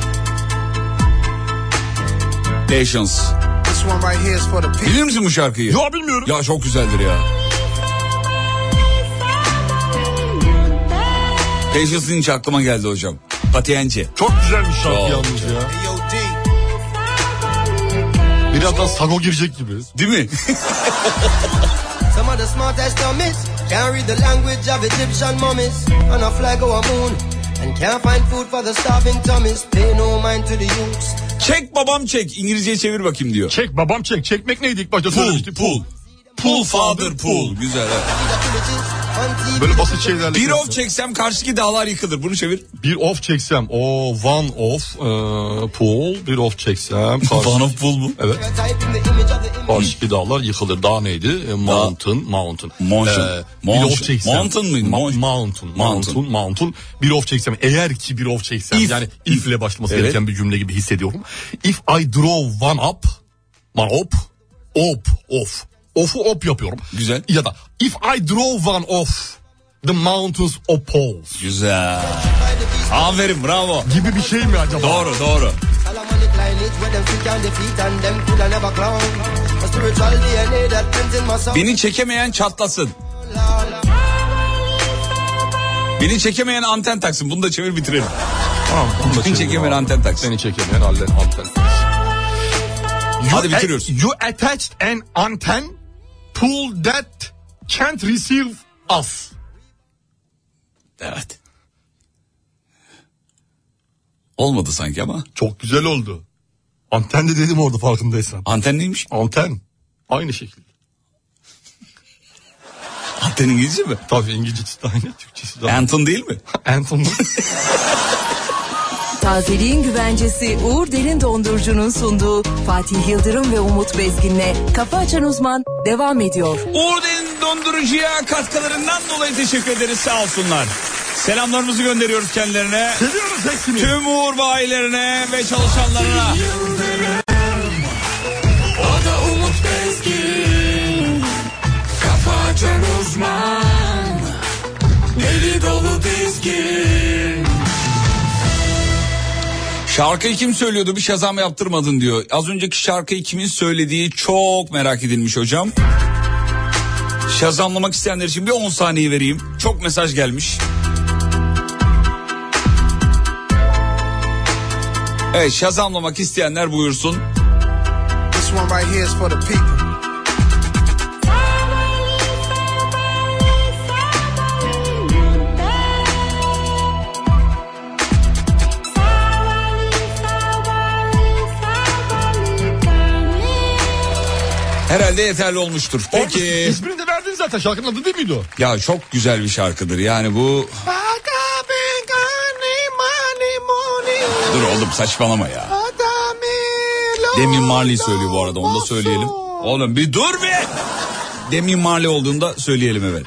Patience. Bilir misin bu şarkıyı? Ya bilmiyorum. Ya çok güzeldir ya. Patience deyince aklıma geldi hocam. Patience. Çok güzel bir şarkı yalnız ya. Birazdan Sago girecek gibi. Değil mi? Some of the smartest dummies can't read the language of Egyptian mummies. On a flag or a moon and can't find food for the starving tummies. Pay no mind to the youths. Çek babam çek. İngilizceye çevir bakayım diyor. Çek babam çek. Çekmek neydi ilk başta söylemiştik? Pull father pull. Güzel evet. Böyle basit şeylerle. Bir of çeksem karşıki dağlar yıkılır. Bunu çevir. Bir of çeksem. One of pull. Bir of çeksem. One of pull mu? Evet. Karşıki dağlar yıkılır. Dağ neydi? Mountain. Bir of çeksem. Mountain mıydı? Mountain. Bir of çeksem. Eğer ki bir of çeksem. Yani if ile başlaması gereken bir cümle gibi hissediyorum. If I draw one up. Off. Off'u op yapıyorum. Güzel. Ya da if I draw one off the mountains of poles. Güzel. Aferin bravo. Gibi bir şey mi acaba? Doğru. Beni çekemeyen çatlasın. Beni çekemeyen anten taksın. Bunu da çevir bitirelim. Tamam. Beni çekemeyen anten taksın. Beni çekemeyen anten taksın. Hadi bitiriyoruz. You attached an antenna pull that can't receive us. Evet. Olmadı sanki ama. Çok güzel oldu. Anten de dedim orada farkındaysan. Anten neymiş? Anten. Aynı şekilde. Anten İngilizce mi? Tabii İngilizcesi de aynı, Türkçesi de aynı. Anton değil mi? Anton. Tazeliğin güvencesi Uğur Derin Dondurucu'nun sunduğu Fatih Yıldırım ve Umut Bezgin'le Kafa Açan Uzman devam ediyor. Uğur Derin Dondurucu'ya katkılarından dolayı teşekkür ederiz, sağ olsunlar. Selamlarımızı gönderiyoruz kendilerine. Seviyoruz hepsini. Tüm Uğur bayilerine ve çalışanlarına. O da Umut Bezgin, Kafa Açan Uzman, deli dolu dizgin. Şarkıyı kim söylüyordu, bir şazam yaptırmadın diyor. Az önceki şarkıyı kimin söylediği çok merak edilmiş hocam. Şazamlamak isteyenler için bir 10 saniye vereyim. Çok mesaj gelmiş. Evet, şazamlamak isteyenler buyursun. This one right here is for the people. Herhalde yeterli olmuştur. Peki. İsmini de verdin zaten, şarkının adı değil miydi o? Ya çok güzel bir şarkıdır yani bu. Dur oğlum, saçmalama ya. Demi Marley söylüyor bu arada, onu da söyleyelim. Oğlum bir dur be. Demi Marley olduğunda söyleyelim, evet.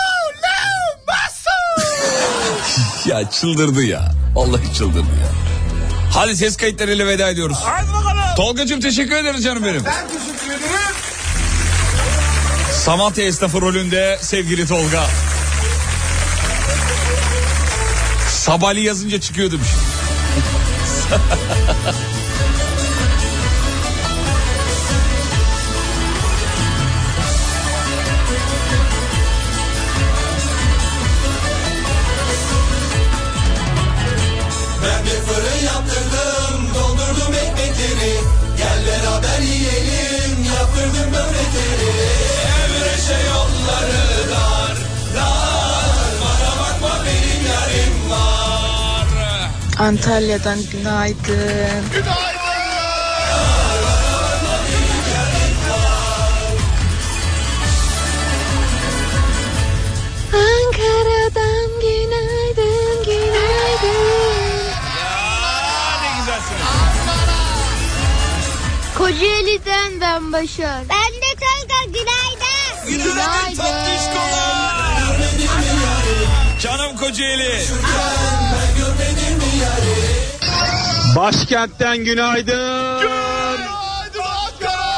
Ya çıldırdı ya. Vallahi çıldırdı ya. Hadi ses kayıtlarıyla veda ediyoruz. Hadi bakalım. Tolgacığım teşekkür ederim canım benim. Ben teşekkür ederim. Samatya esnafı rolünde sevgili Tolga. Sabali yazınca çıkıyor demiş. Ben bir fırın yaptırdım, doldurdum ekmekleri. Gel beraber yiyelim, yaptırdım börekleri. Evreşe yolları dar, dar. Bana bakma benim yarim var. Antalya'dan günaydın. Ankara'dan günaydın, günaydın. Ne güzelsiniz. Kocaeli'den ben Başar. Ben de Tolga, günaydın. Günaydın tatlışkolar. Canım Kocaeli. Başkentten günaydın. Günaydın Ankara.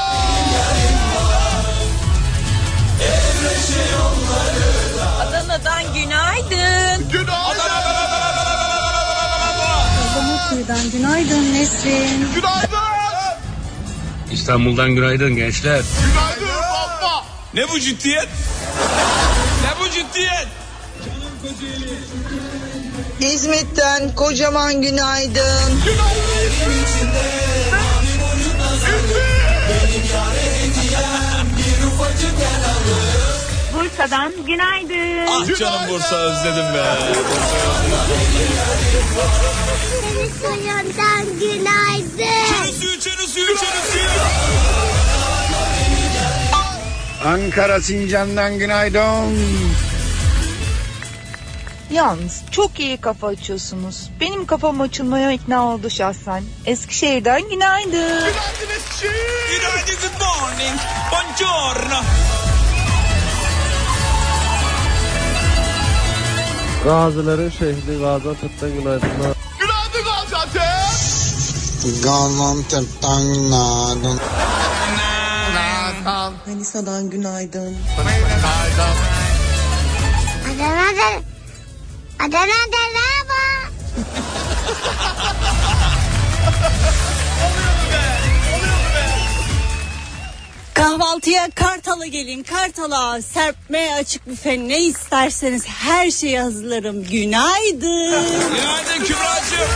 Adana'dan günaydın. Günaydın. Kızılkuyu'dan günaydın Nesrin. Günaydın. İstanbul'dan günaydın gençler. Günaydın baba. Ne bu ciddiyet? Ne bu ciddiyet? İzmit'ten kocaman günaydın. Bursa'dan günaydın. Ah canım Bursa, özledim be. Suyundan günaydın. Çürü suyu. Ankara Sincan'dan günaydın. Yalnız çok iyi kafa açıyorsunuz. Benim kafam açılmaya ikna oldu şahsen. Eskişehir'den günaydın. Günaydın Eskişehir. Günaydın, good morning. Buongiorno. Gazilerin şehri Gaziantep'ten günaydınlar. Günaydın Gaziantep. Gaziantep'ten günaydın. Manisa'dan günaydın. Adana'da merhaba. Kahvaltıya Kartal'a gelin. Kartal'a serpmeye açık büfe, ne isterseniz her şeyi hazırlarım. Günaydın. Günaydın Kübra'cığım.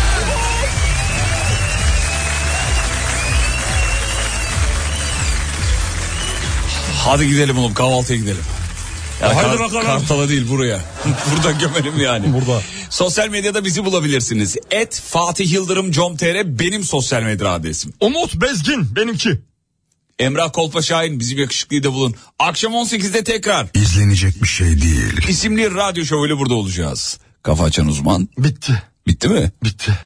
Hadi gidelim oğlum, kahvaltıya gidelim. Ya Hadi bakalım. Kartal'a değil, buraya. Burada gömelim yani. Burada. Sosyal medyada bizi bulabilirsiniz. @FatihYıldırım.com.tr benim sosyal medya adresim. Umut Bezgin benimki. Emrah Kolpa Şahin, bizim yakışıklıyı da bulun. Akşam 18'de tekrar. İzlenecek bir şey değil. İsimli radyo şovuyla burada olacağız. Kafa Açan Uzman. Bitti. Bitti mi? Bitti.